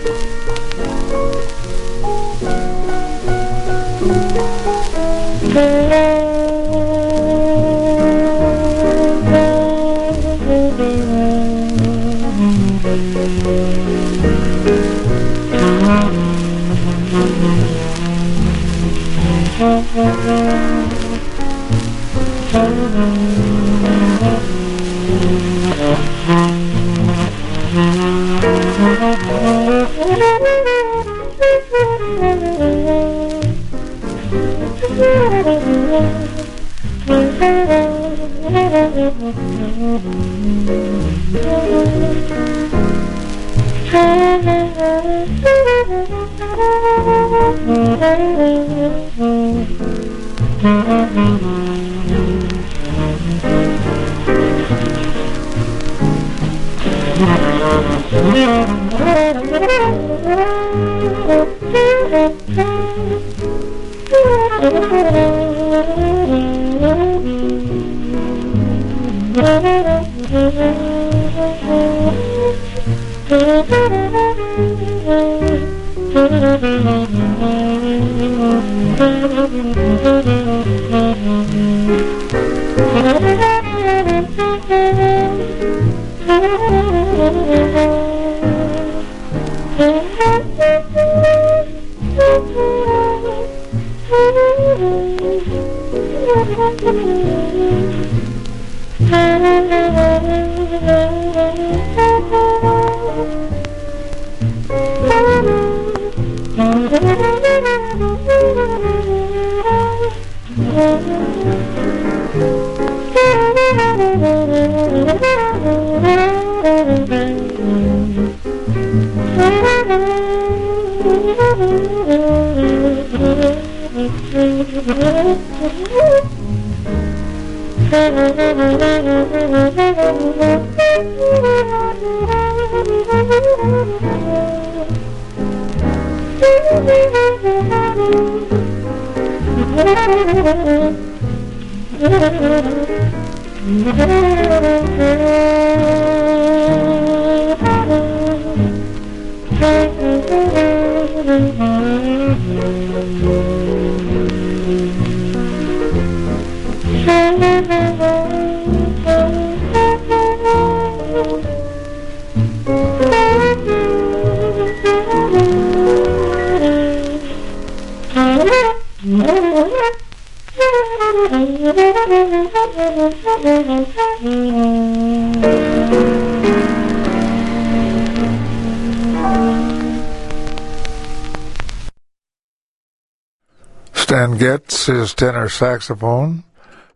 Stan Getz, his tenor saxophone.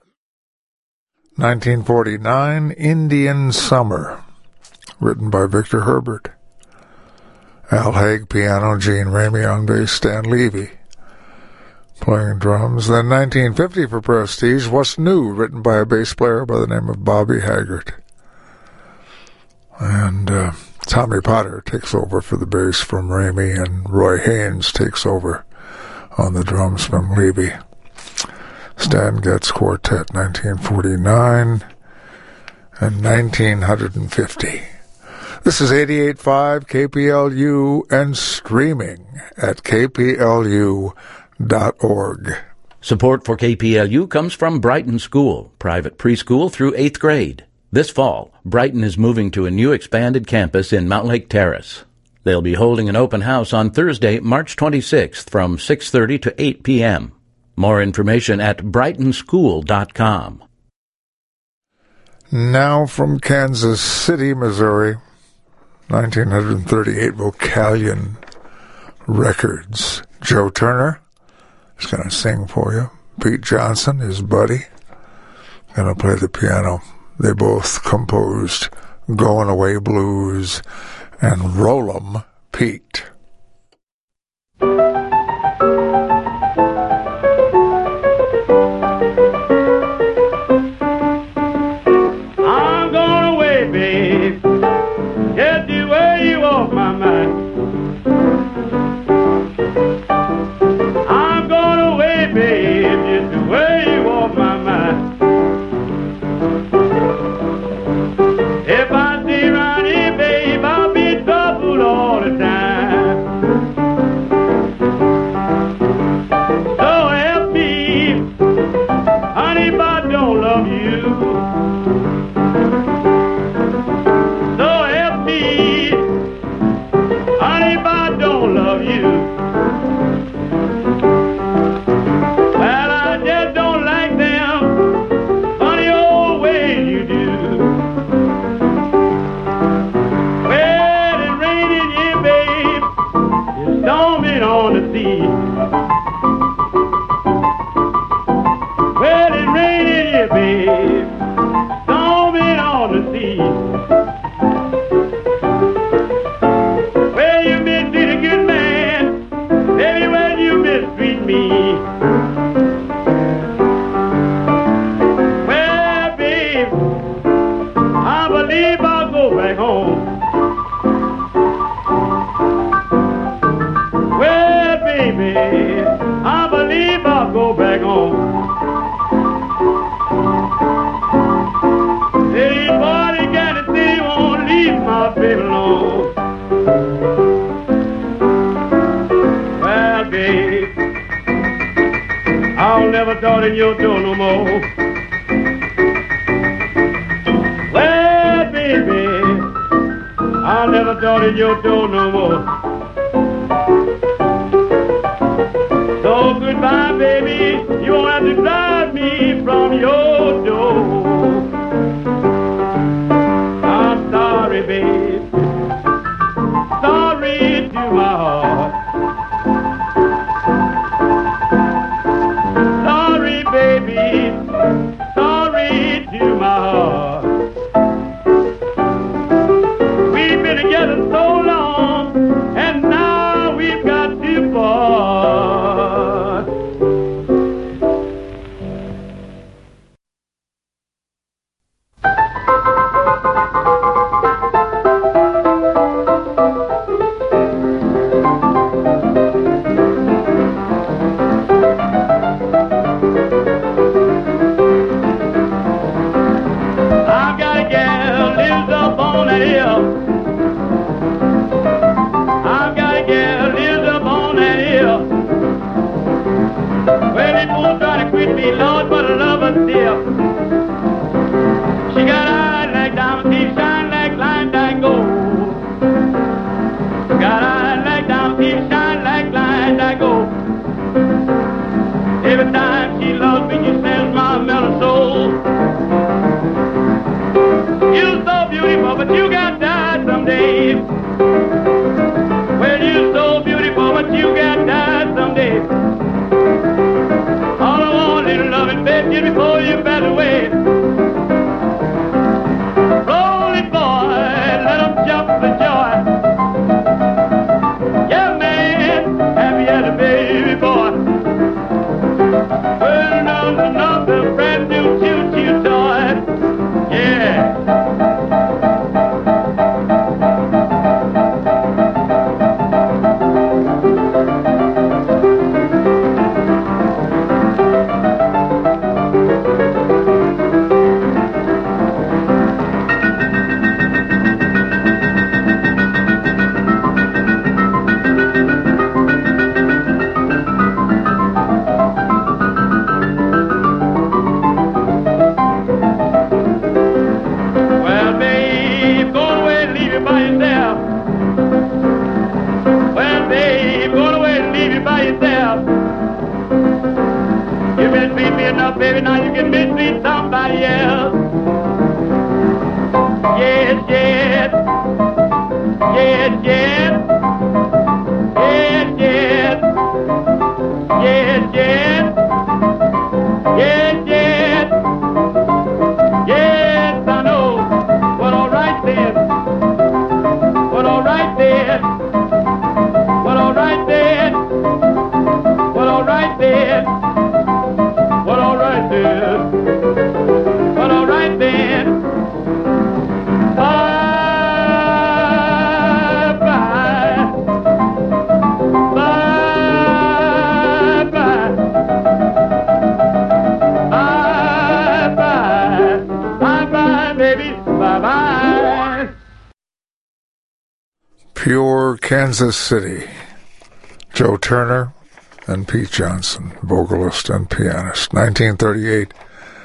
1949, Indian Summer, written by Victor Herbert. Al Haig, piano, Gene Ramey on bass, Stan Levy playing drums. Then 1950 for Prestige, What's New, written by a bass player by the name of Bobby Haggart. And Tommy Potter takes over for the bass from Ramey, and Roy Haynes takes over on the drums from Levy. Stan Getz Quartet, 1949 and 1950. This is 88.5 KPLU and streaming at kplu.org. Support for KPLU comes from Brighton School, private preschool through 8th grade. This fall, Brighton is moving to a new expanded campus in Mountlake Terrace. They'll be holding an open house on Thursday, March 26th from 6:30 to 8 p.m. More information at brightonschool.com. Now from Kansas City, Missouri, 1938 Vocalion Records. Joe Turner is going to sing for you. Pete Johnson, his buddy, going to play the piano. They both composed Going Away Blues and Roll 'em, Pete. I'm going away, babe. Get the way you off my mind. I'm going away, babe. Get the way you off my mind. If I stay around here, babe, I'll be troubled all the time. me. Honey, if I don't love you, well, I just don't like them funny old ways you do. Well, it's raining here, babe. It's storming on the sea. Well, it's raining here, babe. Storming on the sea. Well, you mistreat a good man, baby, when you mistreat me. Well, babe, I believe I'll go back home. Well, baby, I believe I'll go back home. Hey, boy, they got to say you won't leave my baby alone. Well, babe, I'll never thought in your door no more. Well, baby, I'll never thought in your door no more. So goodbye, baby, you won't have to drive me from your door. I'm sorry, babe, sorry to my heart. Sorry, baby, sorry to my heart. We've been together so long, and now we've got to part. I've got a gal lives up on that hill. I've got a gal lives up on that hill. Well, it won't try to quit me, Lord, but I love her still. She got eyes like diamond teeth, shine like line dyed gold. Got eyes like diamond teeth, shine like line dyed gold. Every time she loves me, she sends my mellow soul. You're so beautiful, but you got died someday. Well, you're so beautiful, but you got died someday. All I want is loving, babe, just before you pass away. Roll it, boy, let 'em jump for joy. Yeah, man, happy as a baby boy. Well, now's another brand new choo-choo toy. Yeah. Well, babe, going away and leave you by yourself. Well, babe, going away and leave you by yourself. You mistreat me enough, baby, now you can mistreat somebody else. Yes, yes. Yes, yes. Yes, yes. Yes, yes. Yes, yes. Yes, I know. Well, all right then. Well, all right then. Well, all right then. Well, all right then. Well, all right then. Well, all right then. Bye-bye. Bye-bye. Bye-bye. Bye-bye, baby. Bye-bye. Pure Kansas City. Joe Turner and Pete Johnson, vocalist and pianist. 1938,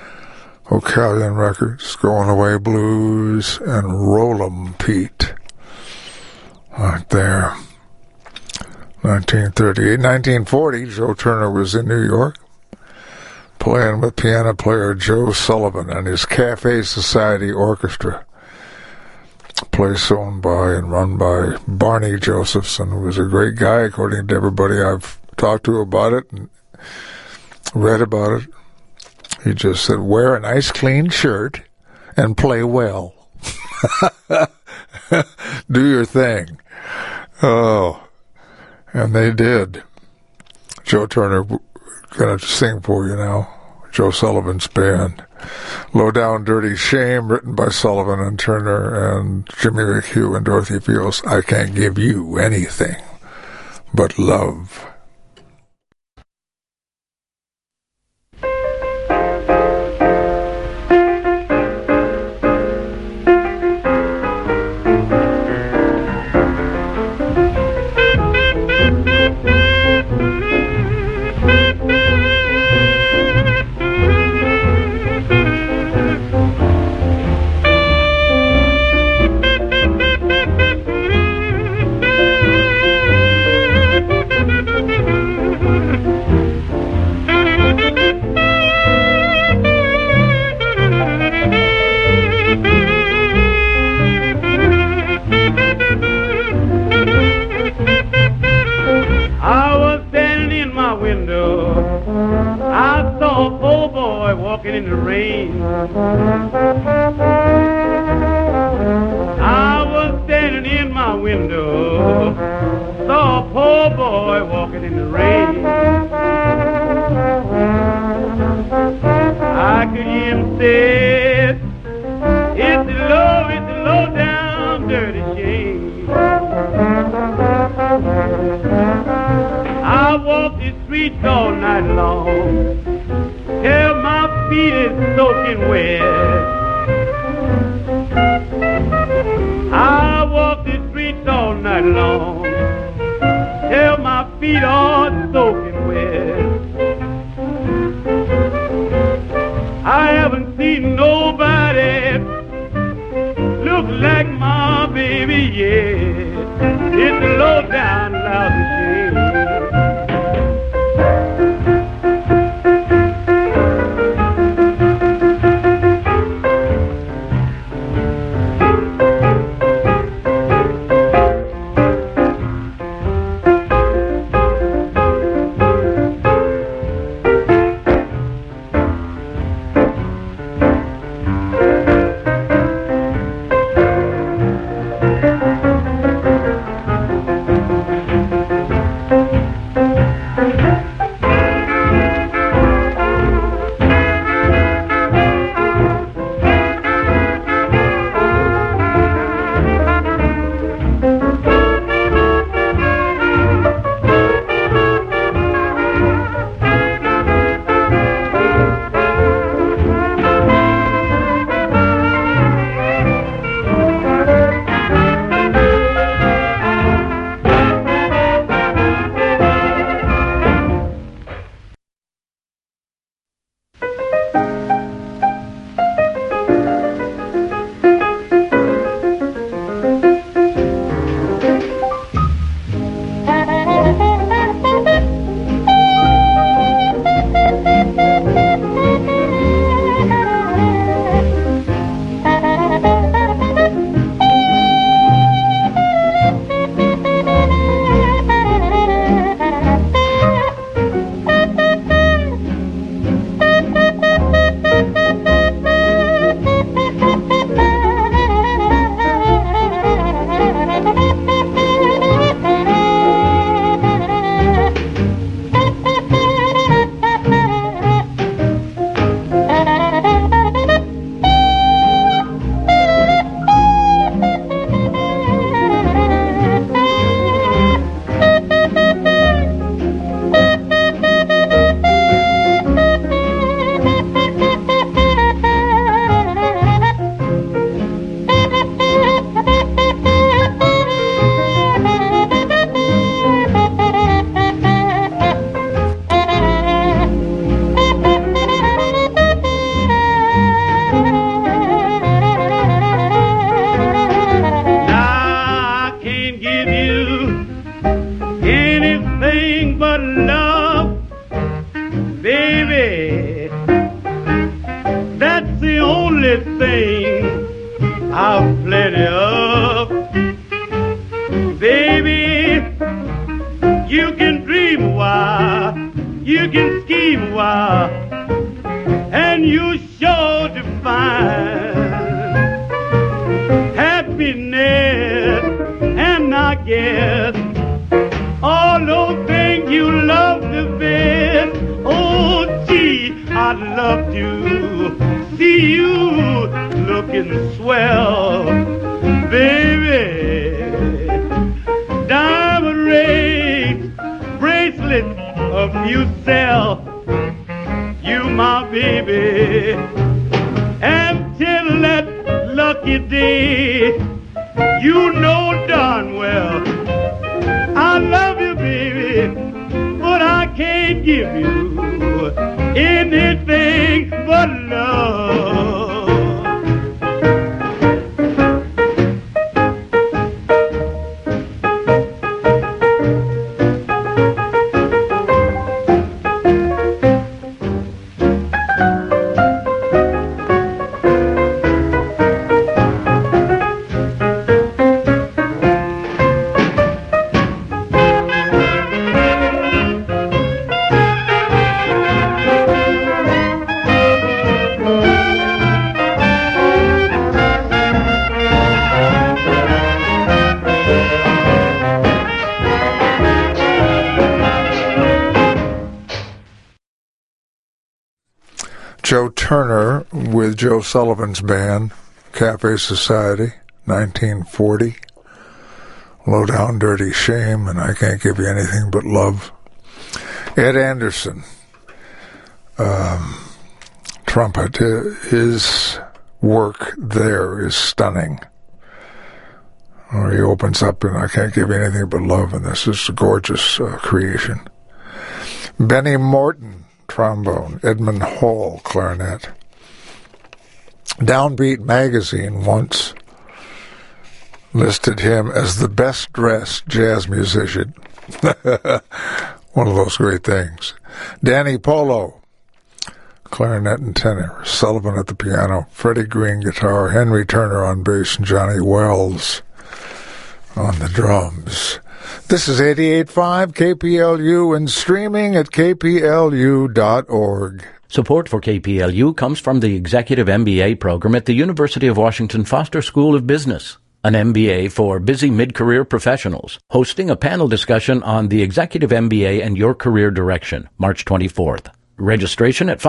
Ocalion Records, Going Away Blues, and Roll 'em Pete. Not there. 1938. 1940, Joe Turner was in New York playing with piano player Joe Sullivan and his Cafe Society Orchestra. Place owned by and run by Barney Josephson, who was a great guy, according to everybody I've talked to about it and read about it. He just said, wear a nice clean shirt and play well. Do your thing. Oh, and they did. Joe Turner going to sing for you now. Joe Sullivan's band. Low Down Dirty Shame, written by Sullivan and Turner and Jimmy McHugh and Dorothy Fields. I can't give you anything but love. Walking in the rain. I was standing in my window, saw a poor boy walking in the rain. I could hear him say, it's the low down dirty shame. I walked the streets all night long till my feet is soaking wet. I walk the streets all night long till my feet are soaking wet. I haven't seen nobody look like my baby yet. It's a low down lousy shame. Baby, you can dream a while, you can scheme a while, and you sure to find happiness. And I guess all those things you love the best. Oh, gee, I'd love to see you looking swell, baby. Diamond rings, bracelet of you sell, you my baby. And till that lucky day, you know darn well I love you, baby, but I can't give you anything but love. Joe Turner with Joe Sullivan's band, Cafe Society, 1940. Low Down Dirty Shame, and I Can't Give You Anything But Love. Ed Anderson, trumpet. His work there is stunning. He opens up and I Can't Give You Anything But Love, and this is a gorgeous creation. Benny Morton, trombone. Edmund Hall, clarinet. Downbeat magazine once listed him as the best dressed jazz musician. One of those great things. Danny Polo, clarinet and tenor. Sullivan at the piano. Freddie Green, guitar. Henry Turner on bass, and Johnny Wells on the drums. This is 88.5 KPLU and streaming at kplu.org. Support for KPLU comes from the Executive MBA program at the University of Washington Foster School of Business, an MBA for busy mid-career professionals, hosting a panel discussion on the Executive MBA and your career direction, March 24th. Registration at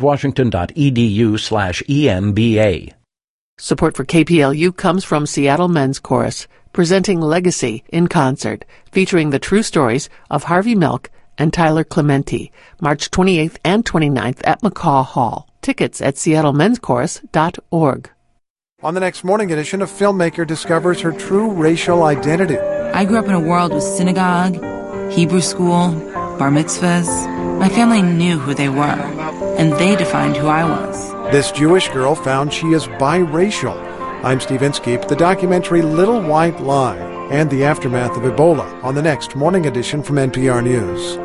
foster.washington.edu/EMBA. Support for KPLU comes from Seattle Men's Chorus, presenting Legacy in concert, featuring the true stories of Harvey Milk and Tyler Clementi, March 28th and 29th at McCaw Hall. Tickets at seattlemenschorus.org. On the next Morning Edition, a filmmaker discovers her true racial identity. I grew up in a world with synagogue, Hebrew school, bar mitzvahs. My family knew who they were, and they defined who I was. This Jewish girl found she is biracial. I'm Steve Inskeep. The documentary Little White Lie and the aftermath of Ebola on the next Morning Edition from NPR News.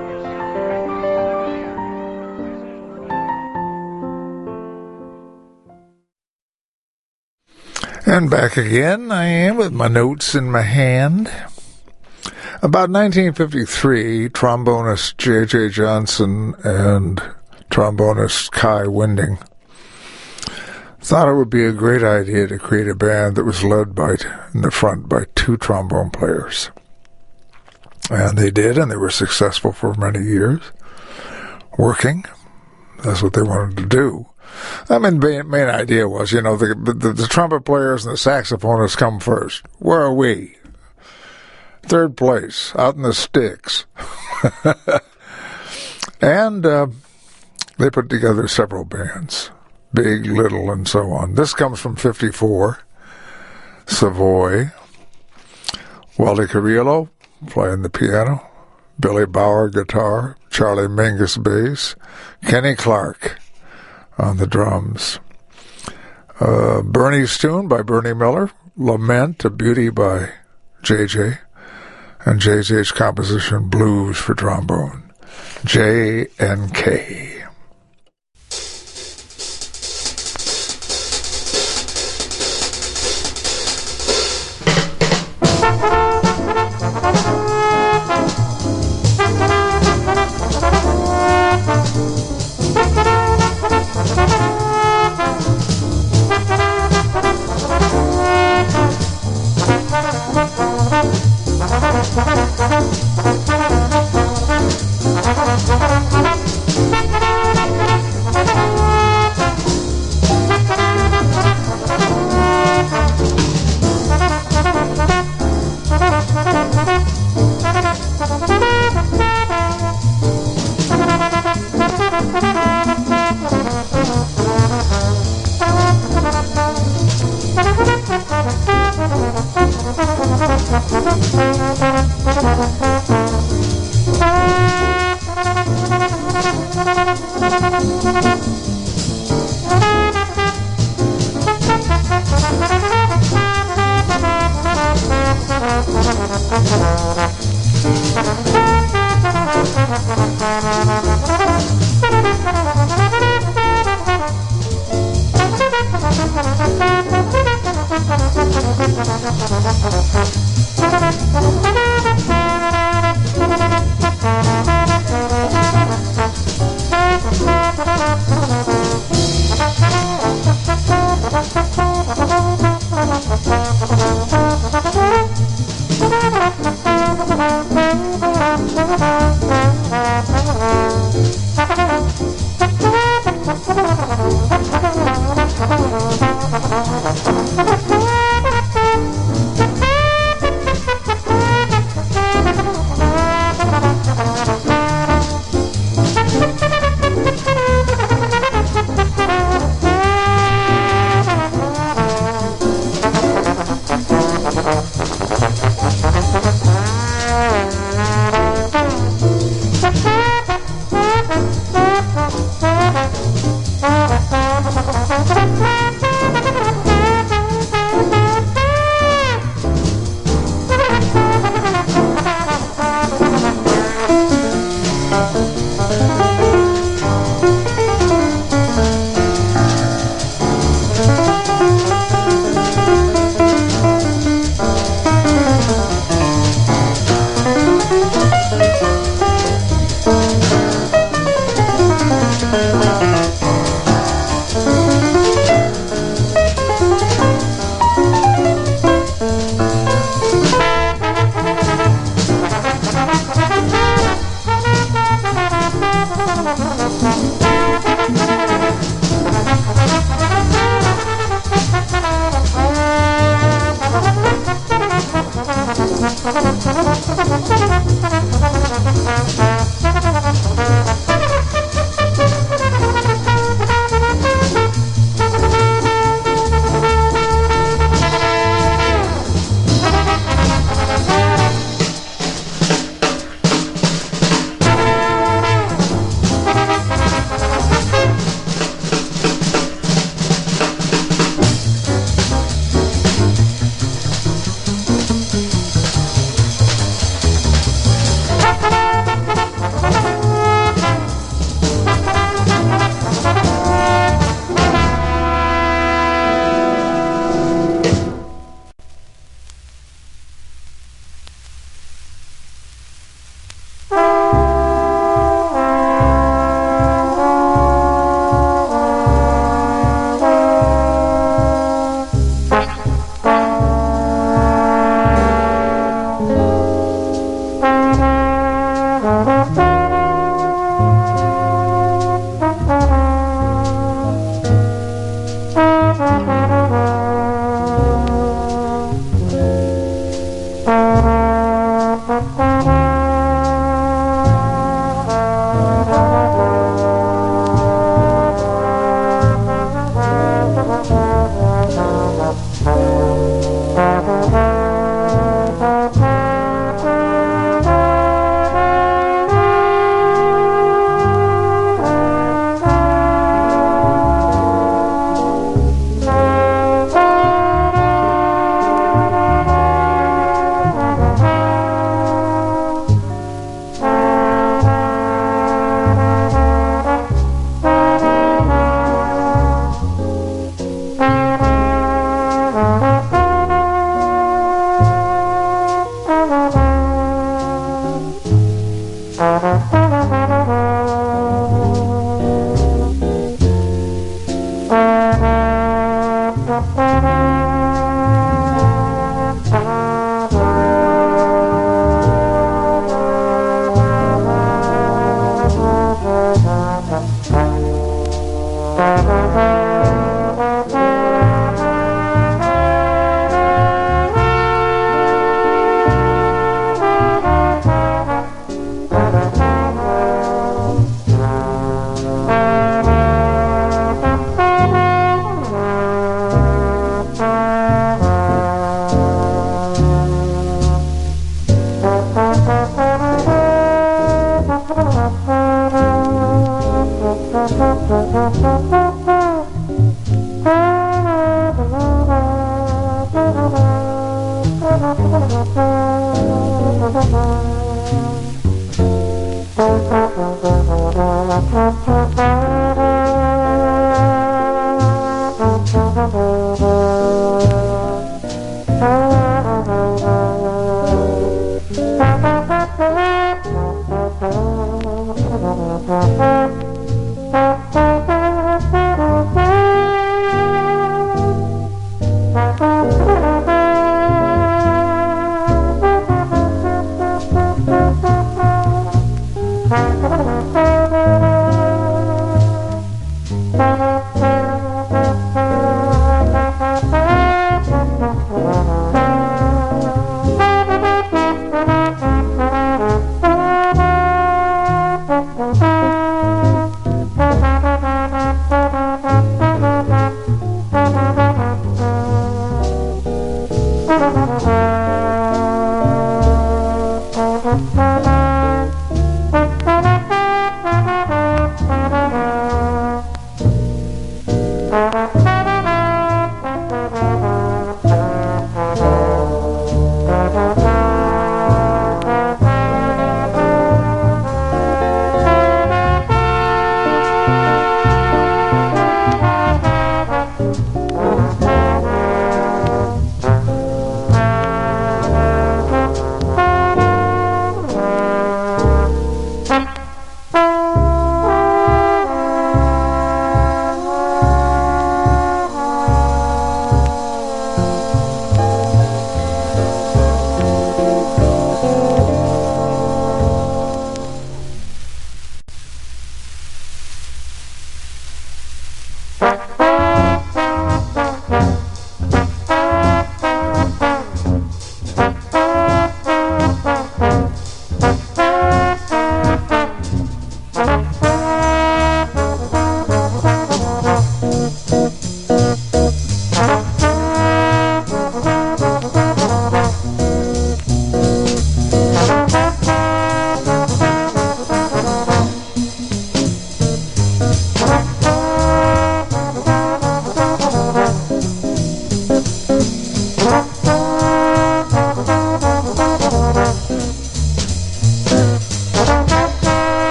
And back again I am with my notes in my hand. About 1953, trombonist J.J. Johnson and trombonist Kai Winding thought it would be a great idea to create a band that was led in the front by two trombone players. And they did, and they were successful for many years, working. That's what they wanted to do. I mean, the main idea was, the trumpet players and the saxophonists come first. Where are we? Third place, out in the sticks. And they put together several bands. Big, Little, and so on. This comes from 54. Savoy. Walter Carrillo playing the piano. Billy Bauer guitar. Charlie Mingus bass. Kenny Clark on the drums. Bernie's tune by Bernie Miller. Lament, a beauty by J.J. And J.J.'s composition, Blues for trombone. J&K.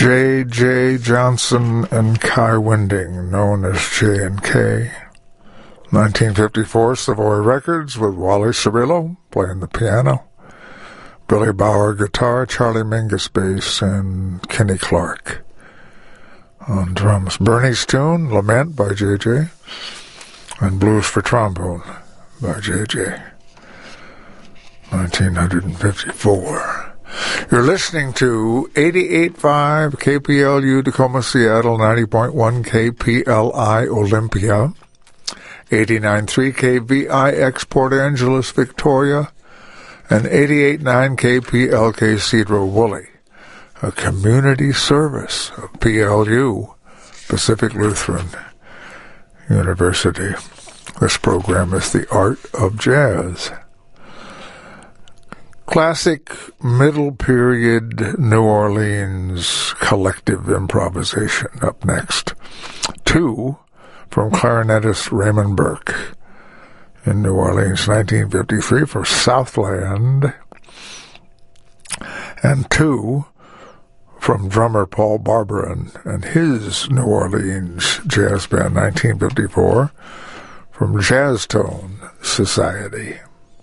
J.J. Johnson and Kai Winding, known as J&K. 1954, Savoy Records with Wally Cirillo playing the piano, Billy Bauer guitar, Charlie Mingus bass, and Kenny Clark on drums. Bernie's tune, Lament by J.J., and Blues for Trombone by J.J. 1954. You're listening to 88.5 KPLU Tacoma, Seattle, 90.1 KPLI Olympia, 89.3 KVIX Port Angeles, Victoria, and 88.9 KPLK Cedro Woolley, a community service of PLU, Pacific Lutheran University. This program is The Art of Jazz. Classic middle period New Orleans collective improvisation up next. 2 from clarinetist Raymond Burke in New Orleans, 1953, from Southland, and 2 from drummer Paul Barberin and his New Orleans jazz band, 1954, from Jazz Tone Society.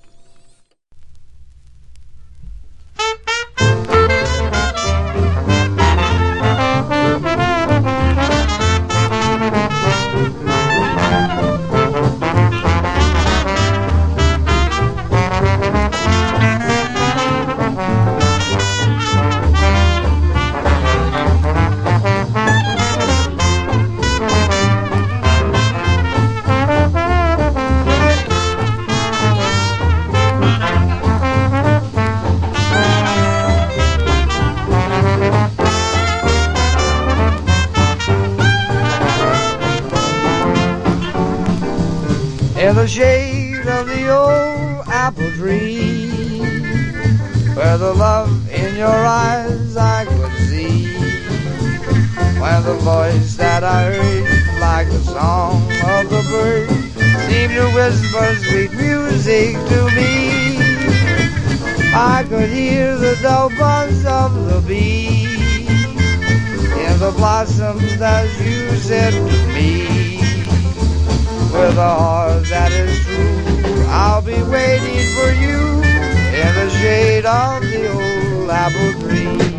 In the shade of the old apple tree, where the love in your eyes I could see, when the voice that I heard like the song of the bird seemed to whisper sweet music to me, I could hear the dull buzz of the bee in the blossoms as you said to me. With a heart that is true, I'll be waiting for you in the shade of the old apple tree.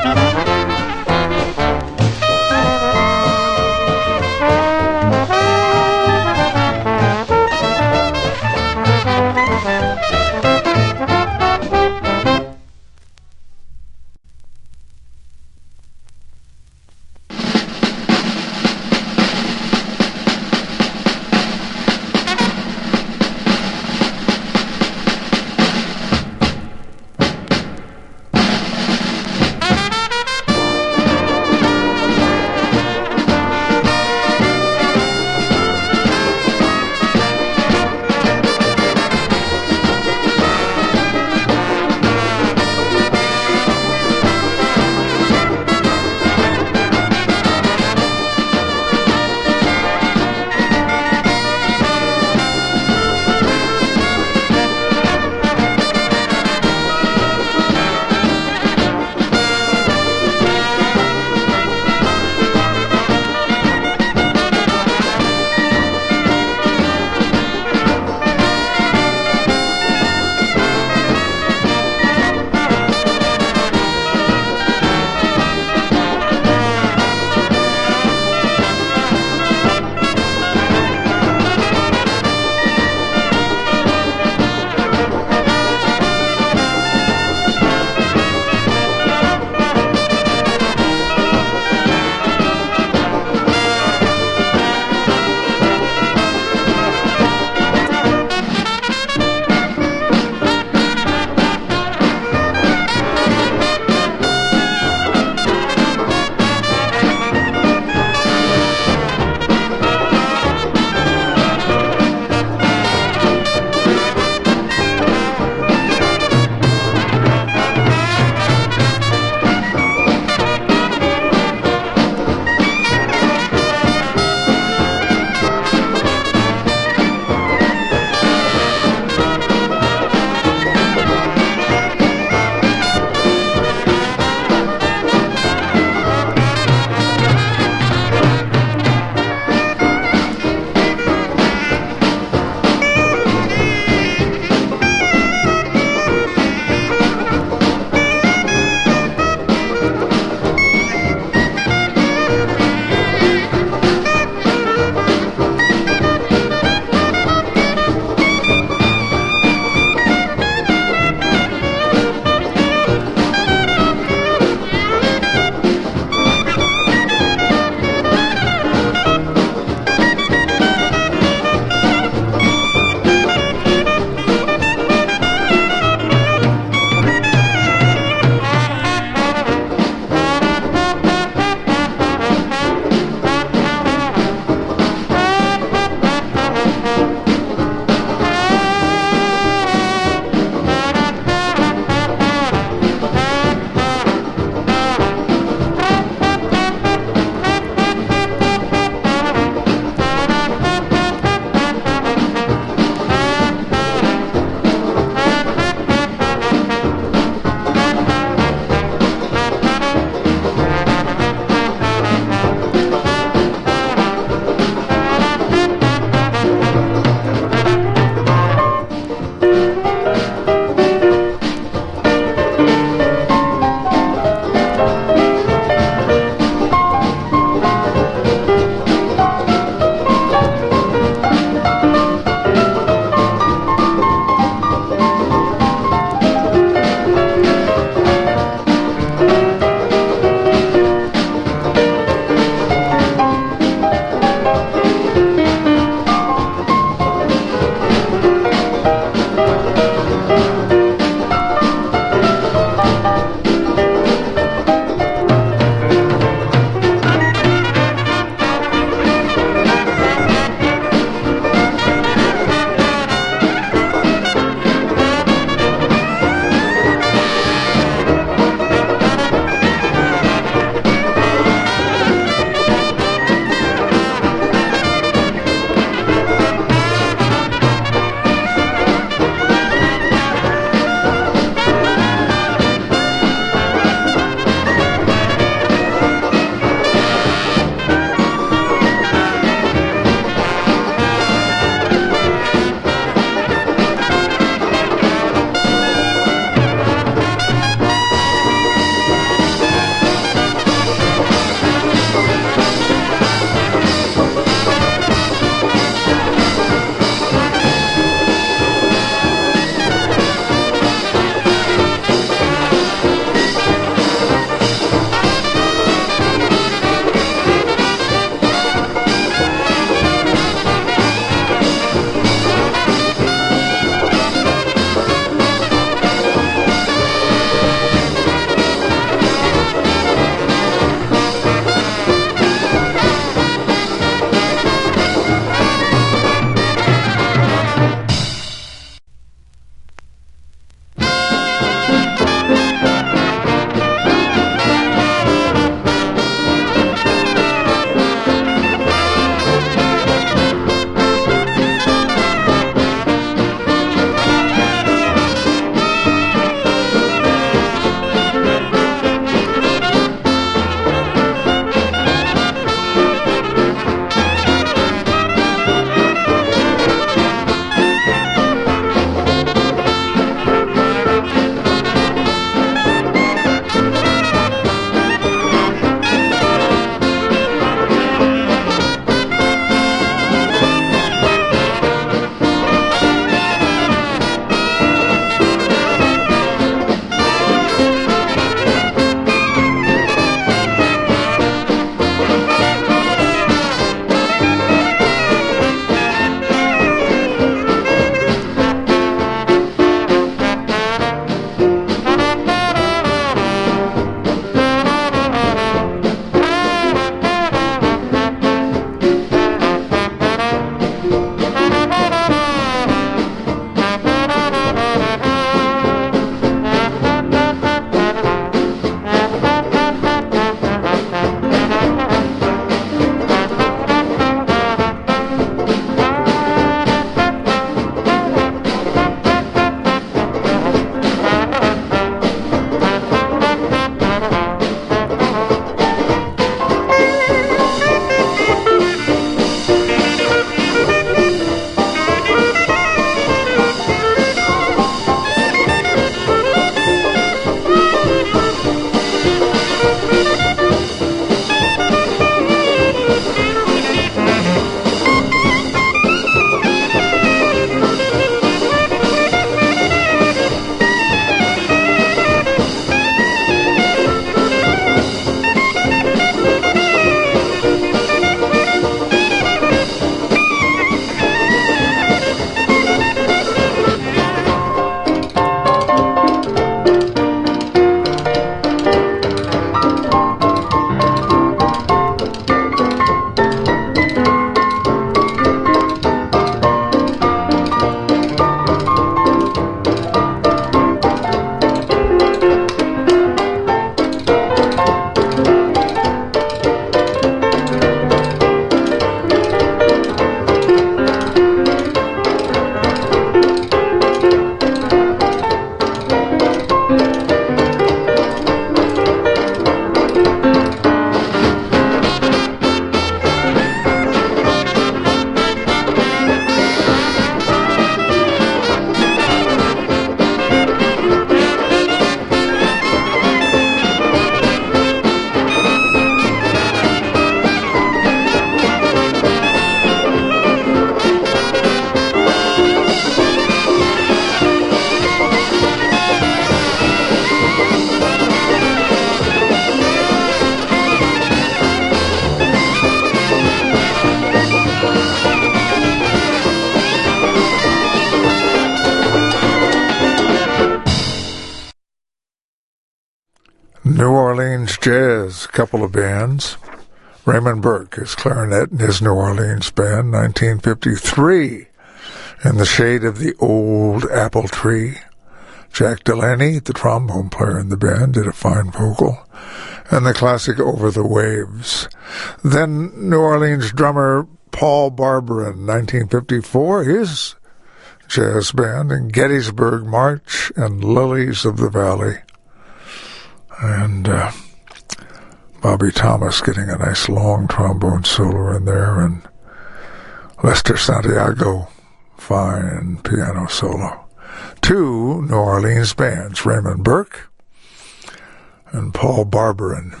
New Orleans Jazz, couple of bands. Raymond Burke, his clarinet and his New Orleans band, 1953. In the Shade of the Old Apple Tree. Jack Delaney, the trombone player in the band, did a fine vocal. And the classic Over the Waves. Then New Orleans drummer Paul Barberin, 1954, his jazz band, and Gettysburg March and Lilies of the Valley. And Bobby Thomas getting a nice long trombone solo in there, and Lester Santiago, fine piano solo. Two New Orleans bands, Raymond Burke and Paul Barberin.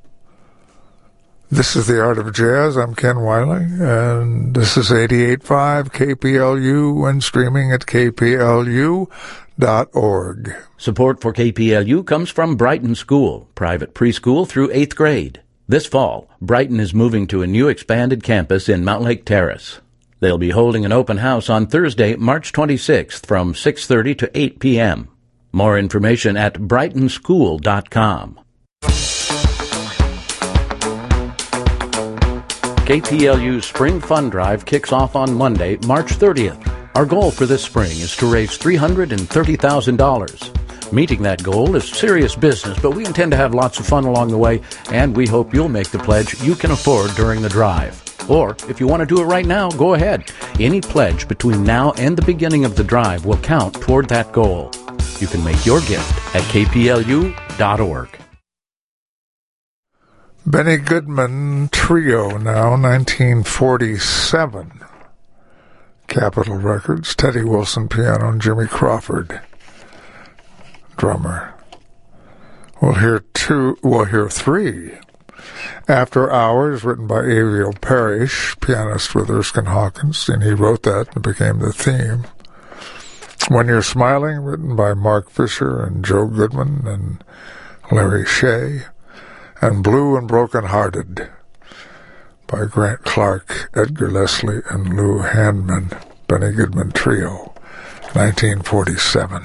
This is The Art of Jazz. I'm Ken Wiley, and this is 88.5 KPLU and streaming at kplu.org. Support for KPLU comes from Brighton School, private preschool through 8th grade. This fall, Brighton is moving to a new expanded campus in Mountlake Terrace. They'll be holding an open house on Thursday, March 26th from 6:30 to 8 p.m. More information at brightonschool.com. KPLU's Spring Fund Drive kicks off on Monday, March 30th. Our goal for this spring is to raise $330,000. Meeting that goal is serious business, but we intend to have lots of fun along the way, and we hope you'll make the pledge you can afford during the drive. Or, if you want to do it right now, go ahead. Any pledge between now and the beginning of the drive will count toward that goal. You can make your gift at kplu.org. Benny Goodman Trio, now 1947. Capitol Records, Teddy Wilson piano, and Jimmy Crawford drummer. We'll hear three. After Hours, written by Aviel Parrish, pianist with Erskine Hawkins, and he wrote that and became the theme. When You're Smiling, written by Mark Fisher and Joe Goodman and Larry Shea, and Blue and Broken Hearted by Grant Clark, Edgar Leslie, and Lou Handman. Benny Goodman Trio, 1947.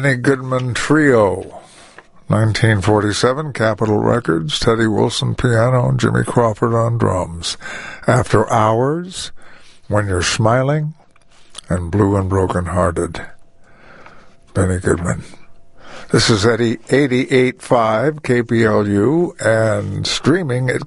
Benny Goodman Trio. 1947, Capitol Records, Teddy Wilson piano, and Jimmy Crawford on drums. After Hours, When You're Smiling, and Blue and Broken Hearted. Benny Goodman. This is at 88.5 KPLU and streaming at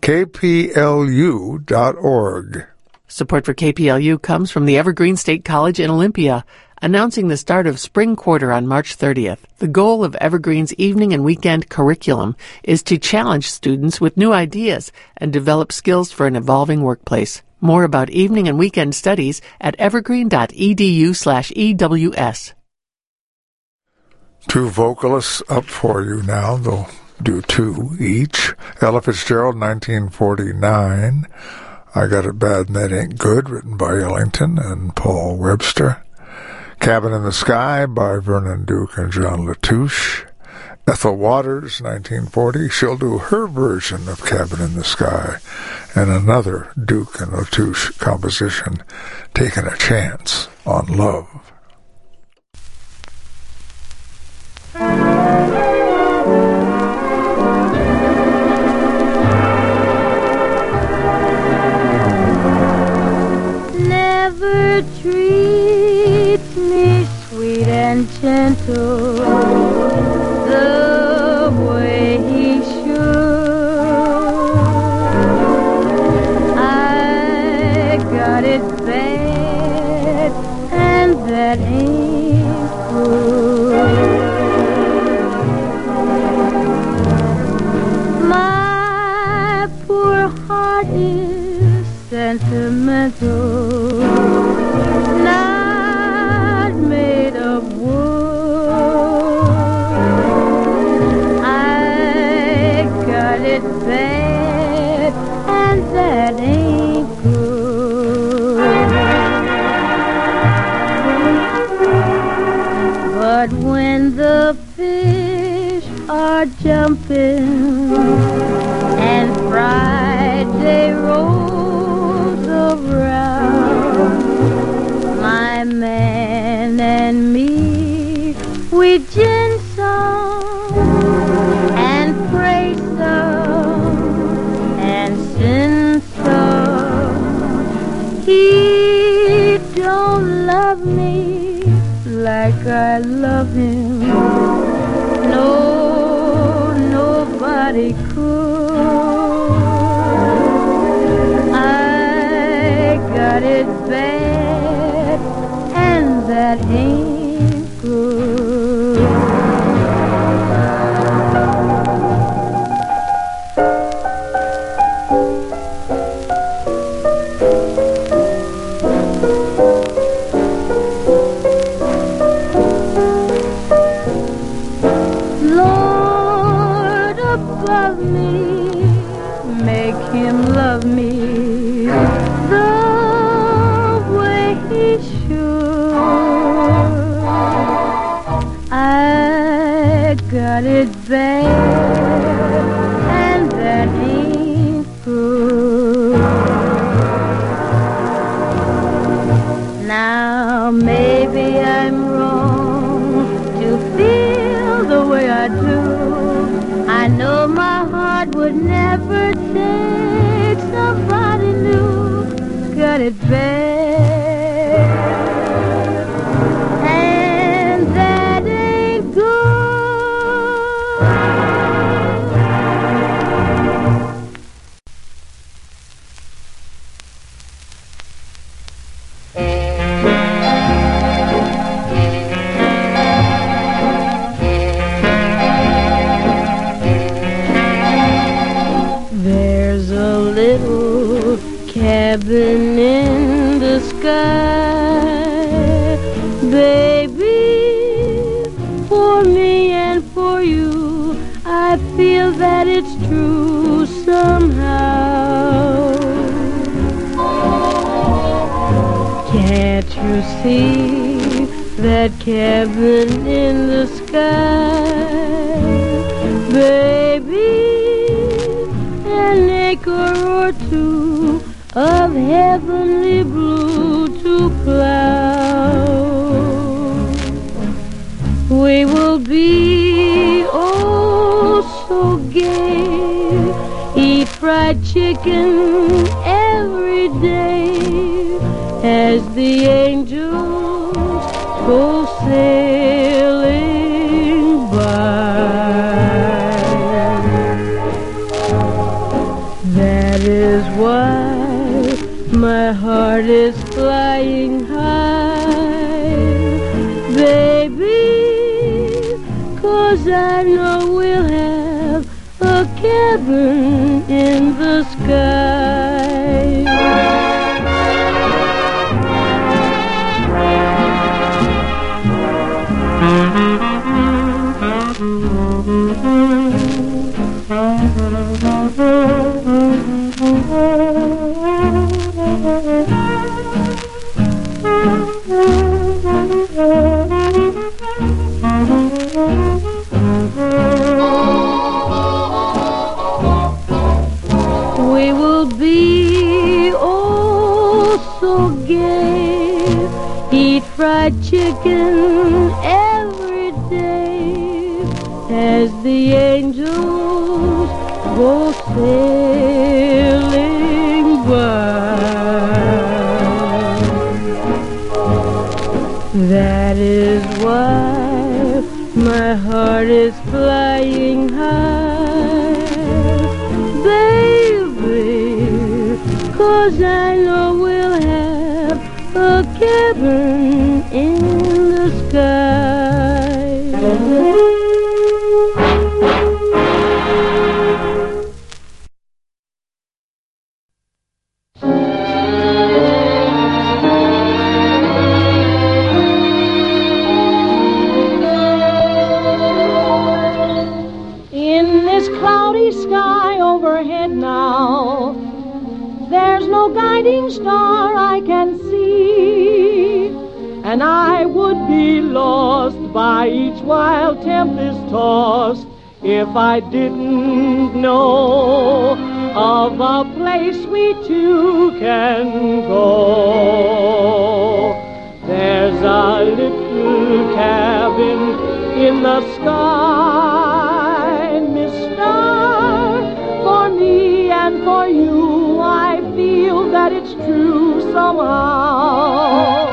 kplu.org. Support for KPLU comes from the Evergreen State College in Olympia, announcing the start of spring quarter on March 30th. The goal of Evergreen's evening and weekend curriculum is to challenge students with new ideas and develop skills for an evolving workplace. More about evening and weekend studies at evergreen.edu/EWS. Two vocalists up for you now. They'll do two each. Ella Fitzgerald, 1949. I Got It Bad and That Ain't Good, written by Ellington and Paul Webster. Cabin in the Sky by Vernon Duke and John Latouche. Ethel Waters, 1940. She'll do her version of Cabin in the Sky, and another Duke and Latouche composition, Taking a Chance on Love. Never treat me sweet and gentle the way he should. I got it bad, and that ain't good. My poor heart is sentimental, not made of wood. I got it bad, and that ain't good. But when the fish are jumping and Friday rolls around, my man and me, we gin some and pray some and sin some. He don't love me like I love him. No, nobody could. I got it bad, and that ain't good. Lord above me, make him love me the way he should. I got it bad, and that ain't good. Now maybe I'm wrong to feel the way I do. I know my heart would never take somebody new. Got it bad, and that ain't good. There's a little cabin in the sky, baby, for me and for you. I feel that it's true somehow. Can't you see that cabin in the sky, baby? An acre or two of heavenly blue to plow. We will be oh so gay, eat fried chicken every day as the angels go sailing by. That is why my heart is flying high, baby, 'cause I know we'll have a cabin in the sky. We will be oh so gay, eat fried chicken every day as the angels go sailing by. That is why my heart is flying high, baby, 'cause I know we'll have a cabin in the sky. In this cloudy sky overhead now, there's no guiding star I can see, and I would be lost by each wild tempest tossed if I didn't know of a place we two can go. There's a little cabin in the sky, mister, for me and for you. I feel that it's true somehow.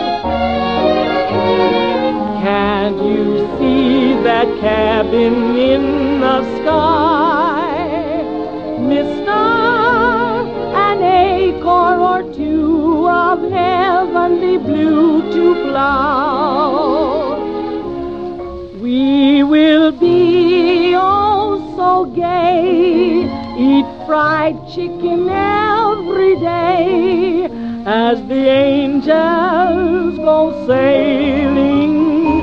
Can't you see that cabin in the sky, mister? An acre or two of heavenly blue to plow. We will be oh so gay, eat fried chicken every day as the angels go sailing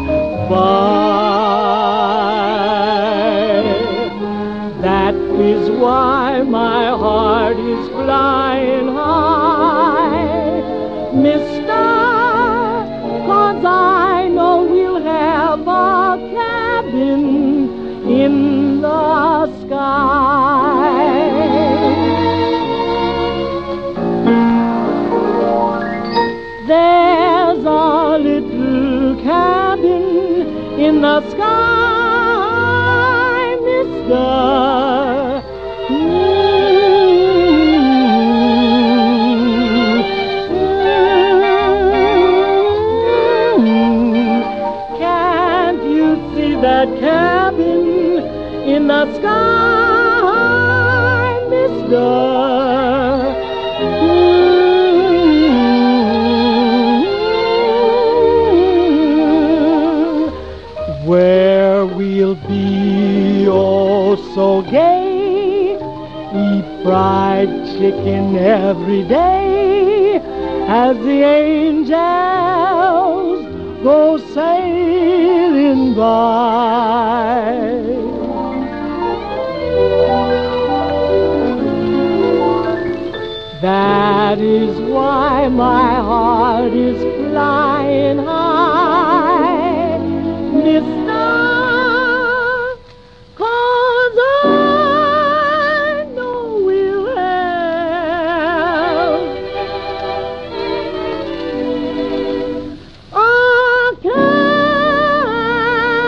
by. That is why my heart is flying high, mister, 'cause I know we'll have a cabin in the sky. There's a little cabin in the sky, mister. Can't you see that cabin in the sky, mister? Where we'll be oh so gay, eat fried chicken every day as the angels go sailing by. That is why my heart is flying high, mister, 'cause I know we'll have a cabin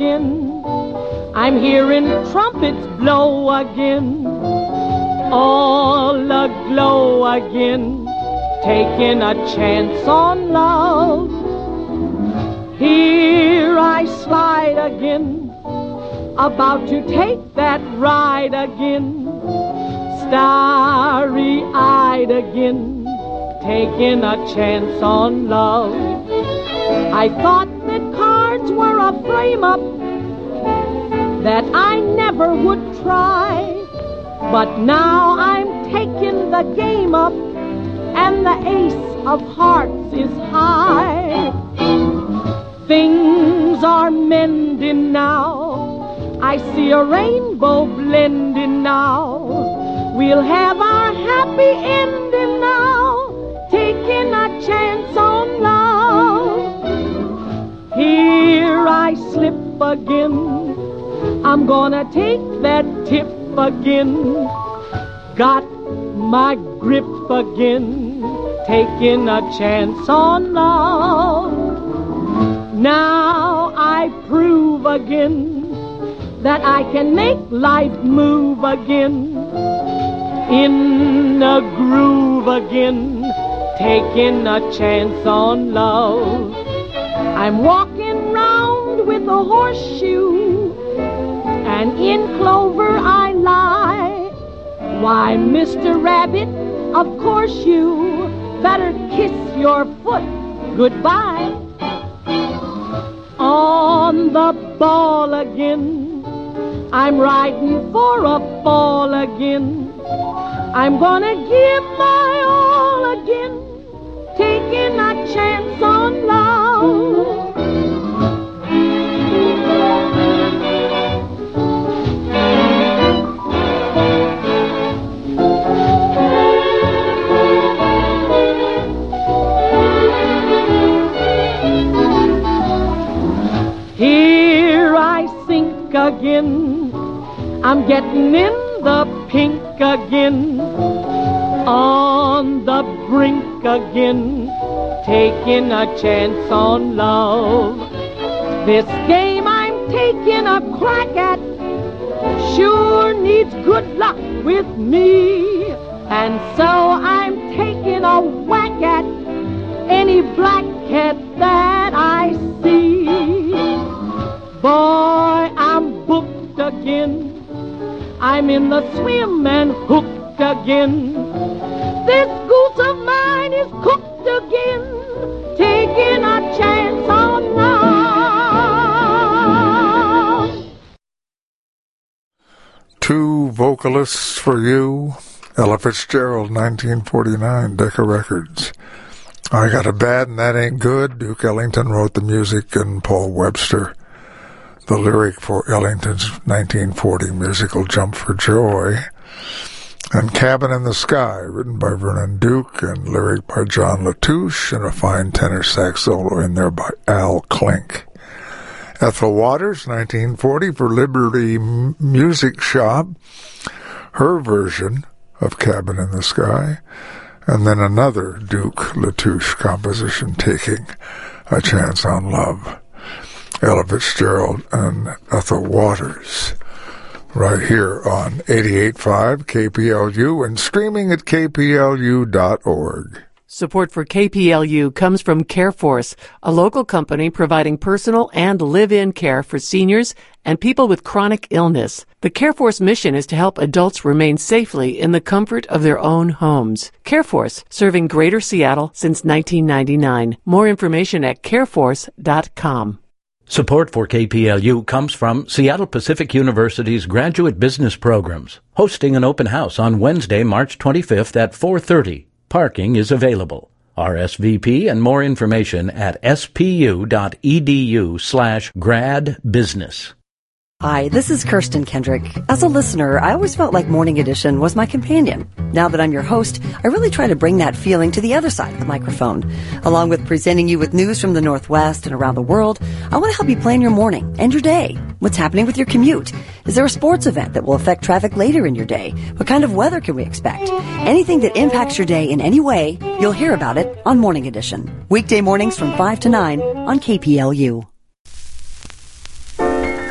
again. I'm hearing trumpets blow again. All aglow again. Taking a chance on love. Here I slide again. About to take that ride again. Starry-eyed again. Taking a chance on love. I thought that cards were a frame-up that I never would try. But now I'm taking the game up, and the ace of hearts is high. Things are mending now. I see a rainbow blending now. We'll have our happy ending now, taking a chance on love. Here I slip again. I'm gonna take that tip again. Got my grip again, taking a chance on love. Now I prove again that I can make life move again. In a groove again, taking a chance on love. I'm walking round with a horseshoe, and in clover I lie. Why, Mr. Rabbit, of course you better kiss your foot goodbye. On the ball again, I'm riding for a fall again. I'm gonna give my all again, taking a chance on love. Here I sink again, I'm getting in the pink again, on the brink again, taking a chance on love. This game I'm taking a crack at sure needs good luck with me, and so I'm taking a whack at any black cat that I see. Boy, I'm booked again. I'm in the swim and hooked again. This goose of mine is cooked again, taking a chance on love. Two vocalists for you. Ella Fitzgerald, 1949, Decca Records. I Got a Bad and That Ain't Good. Duke Ellington wrote the music, and Paul Webster the lyric for Ellington's 1940 musical Jump for Joy. And Cabin in the Sky, written by Vernon Duke and lyric by John Latouche, and a fine tenor sax solo in there by Al Klink. Ethel Waters, 1940, for Liberty Music Shop, her version of Cabin in the Sky, and then another Duke Latouche composition, Taking a Chance on Love. Ella Fitzgerald and Ethel Waters, right here on 88.5 KPLU and streaming at kplu.org. Support for KPLU comes from CareForce, a local company providing personal and live-in care for seniors and people with chronic illness. The CareForce mission is to help adults remain safely in the comfort of their own homes. CareForce, serving Greater Seattle since 1999. More information at careforce.com. Support for KPLU comes from Seattle Pacific University's Graduate Business Programs, hosting an open house on Wednesday, March 25th at 4:30. Parking is available. RSVP and more information at spu.edu/gradbusiness. Hi, this is Kirsten Kendrick. As a listener, I always felt like Morning Edition was my companion. Now that I'm your host, I really try to bring that feeling to the other side of the microphone. Along with presenting you with news from the Northwest and around the world, I want to help you plan your morning and your day. What's happening with your commute? Is there a sports event that will affect traffic later in your day? What kind of weather can we expect? Anything that impacts your day in any way, you'll hear about it on Morning Edition. Weekday mornings from 5 to 9 on KPLU.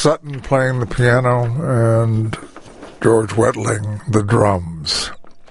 Sutton playing the piano and George Wetling the drums.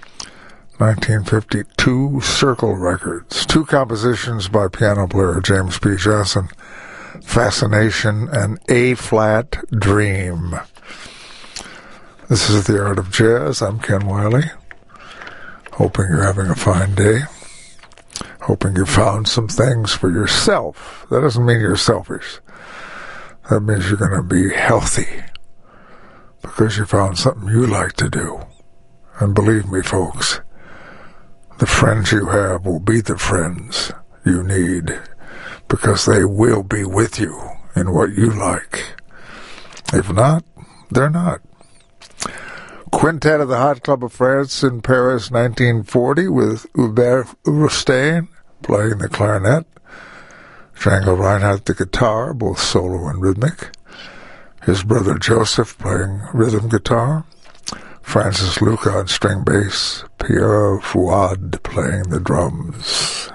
1952 Circle Records. Two compositions by piano player James P. Jessen, Fascination and A-Flat Dream. This is The Art of Jazz. I'm Ken Wiley. Hoping you're having a fine day. Hoping you found some things for yourself. That doesn't mean you're selfish. That means you're going to be healthy because you found something you like to do. And believe me, folks, the friends you have will be the friends you need because they will be with you in what you like. If not, they're not. Quintet of the Hot Club of France in Paris, 1940, with Hubert Rostaing playing the clarinet, Django Reinhardt the guitar, both solo and rhythmic, his brother Joseph playing rhythm guitar, Francis Luca on string bass, Pierre Fouad playing the drums.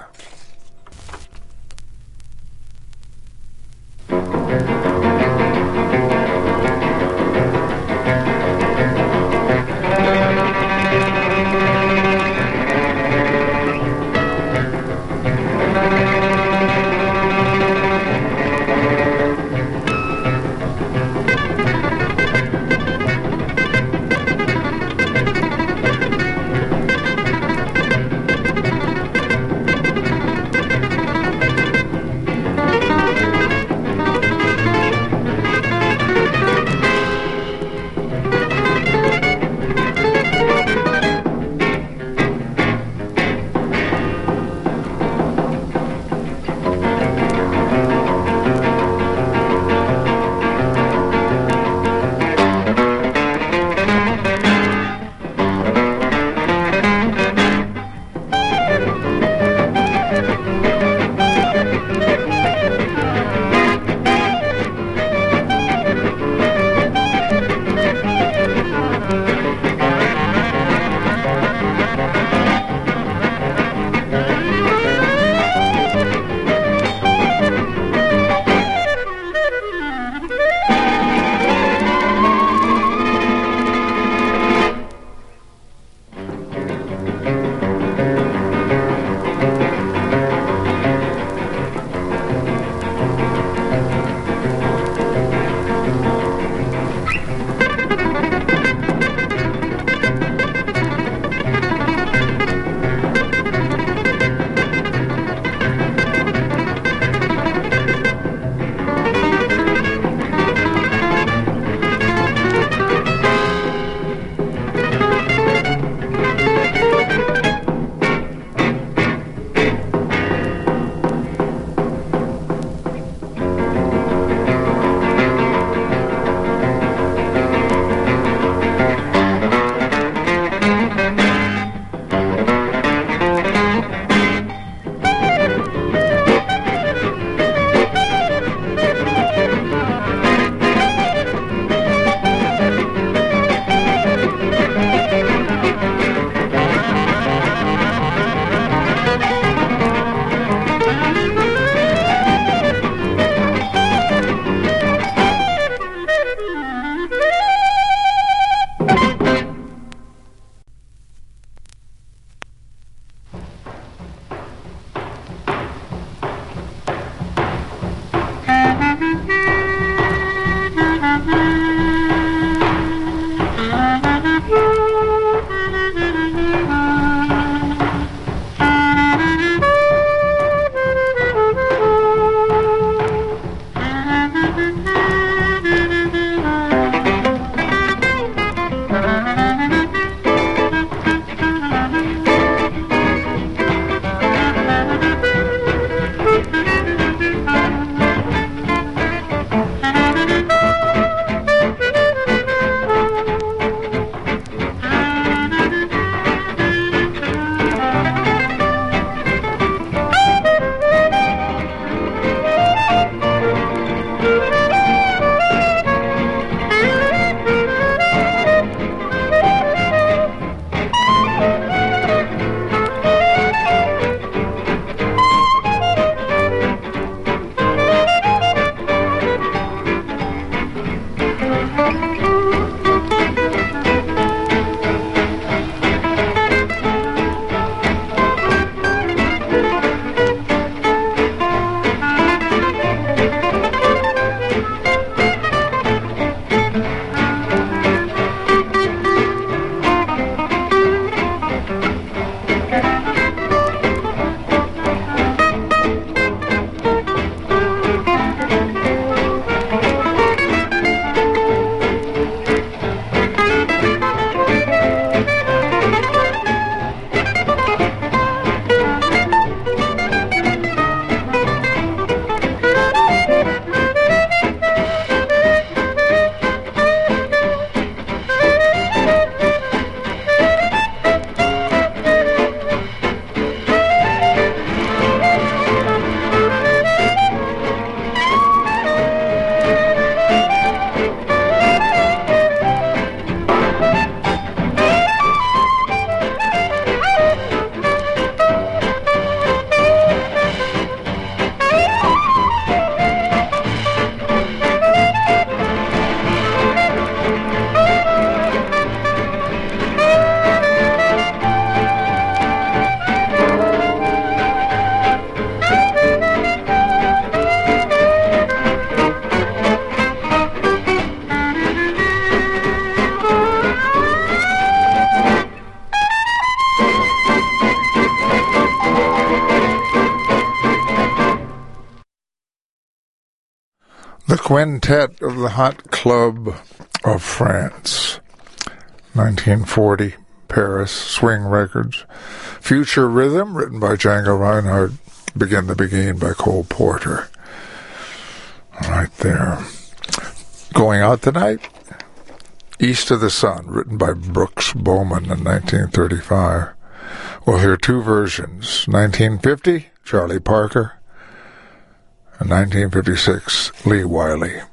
Quintet of the Hot Club of France, 1940, Paris, Swing Records. Future Rhythm, written by Django Reinhardt. Begin the Beguine by Cole Porter. Right there. Going out tonight, East of the Sun, written by Brooks Bowman in 1935. We'll hear two versions, 1950, Charlie Parker, and 1956, Lee Wiley.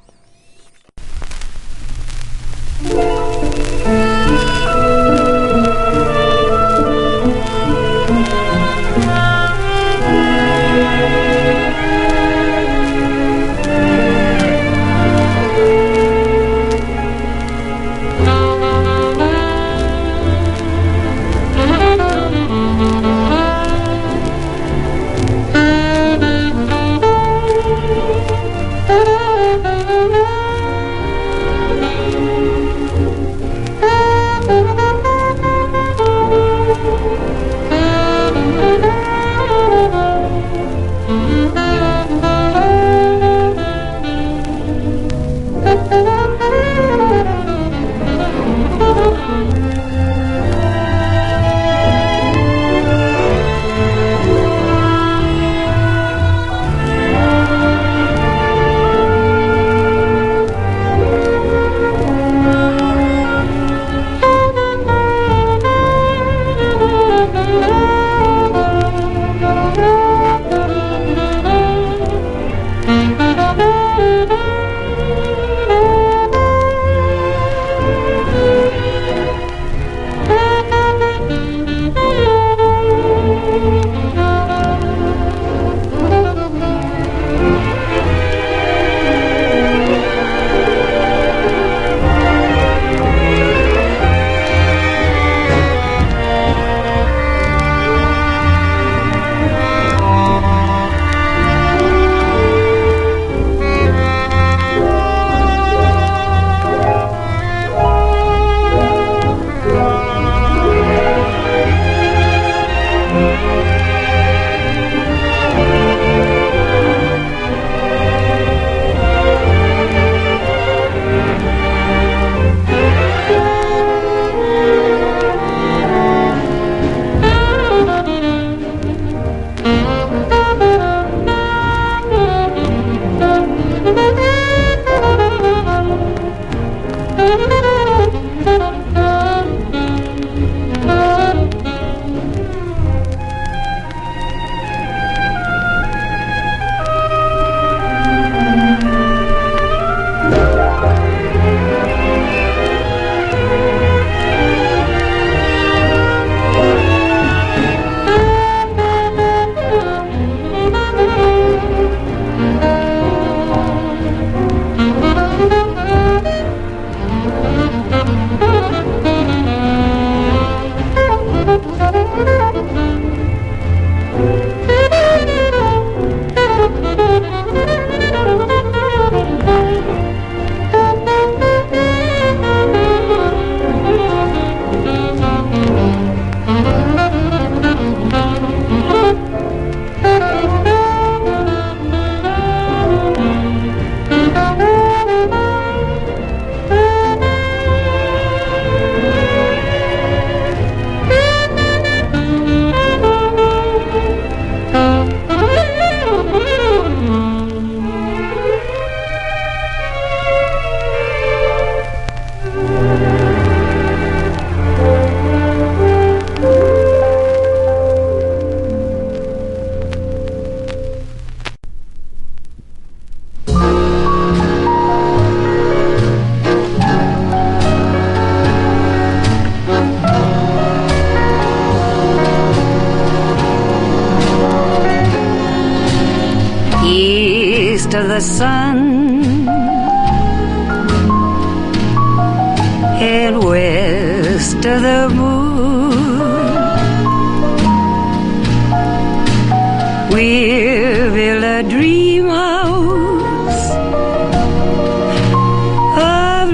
To the sun and west of the moon, we'll build a dream house of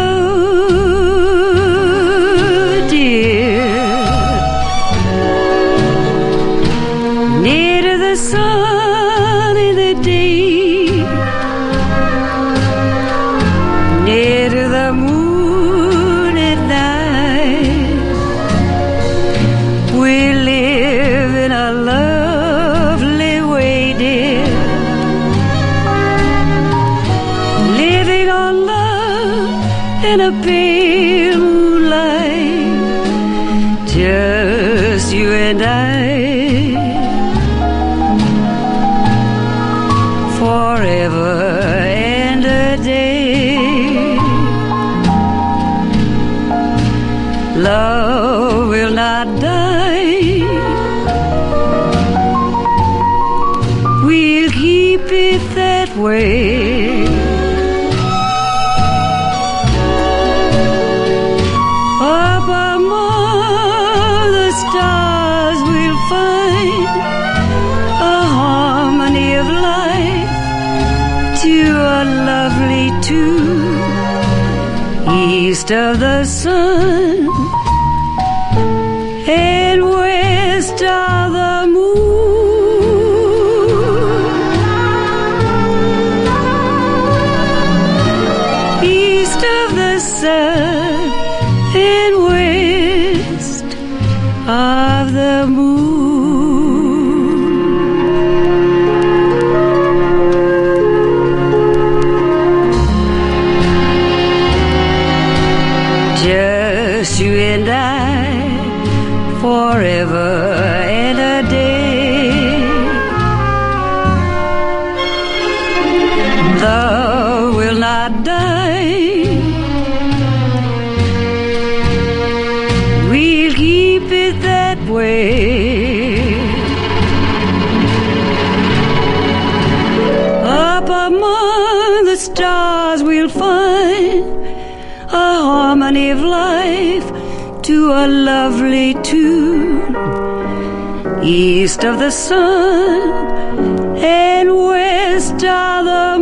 love, dear, near to the sun in the day in a pale moonlight, just you and I, forever and a day. Love will not die, we'll keep it that way. Up among the stars we'll find a harmony of life to a lovely tune. East of the sun and west of the moon. East of the sun and west of the moon. Just you and I, forever and a day. Love will not die, we'll keep it that way. Up among the stars we'll find a harmony of life to a lovely tune. East of the sun and west of the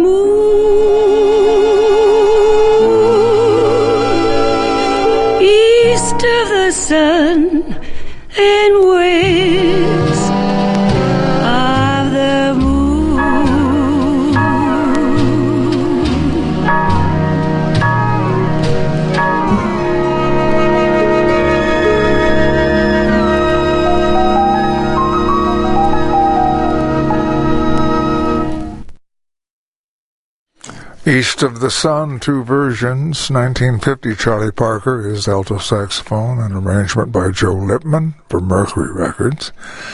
moon. East of the sun and west of the moon. East of the Sun, two versions. 1950, Charlie Parker is alto saxophone, an arrangement by Joe Lipman for Mercury Records.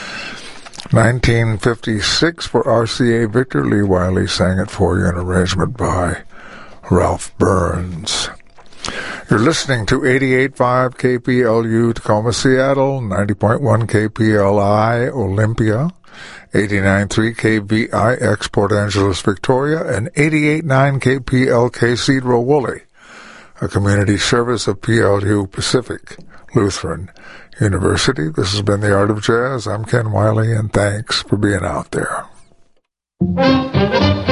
1956, for RCA Victor, Lee Wiley sang it for you, an arrangement by Ralph Burns. You're listening to 88.5 KPLU Tacoma, Seattle, 90.1 KPLI Olympia, 89.3 KVIX Port Angeles, Victoria, and 88.9 KPLK Cedro Woolley, a community service of PLU Pacific Lutheran University. This has been The Art of Jazz. I'm Ken Wiley, and thanks for being out there.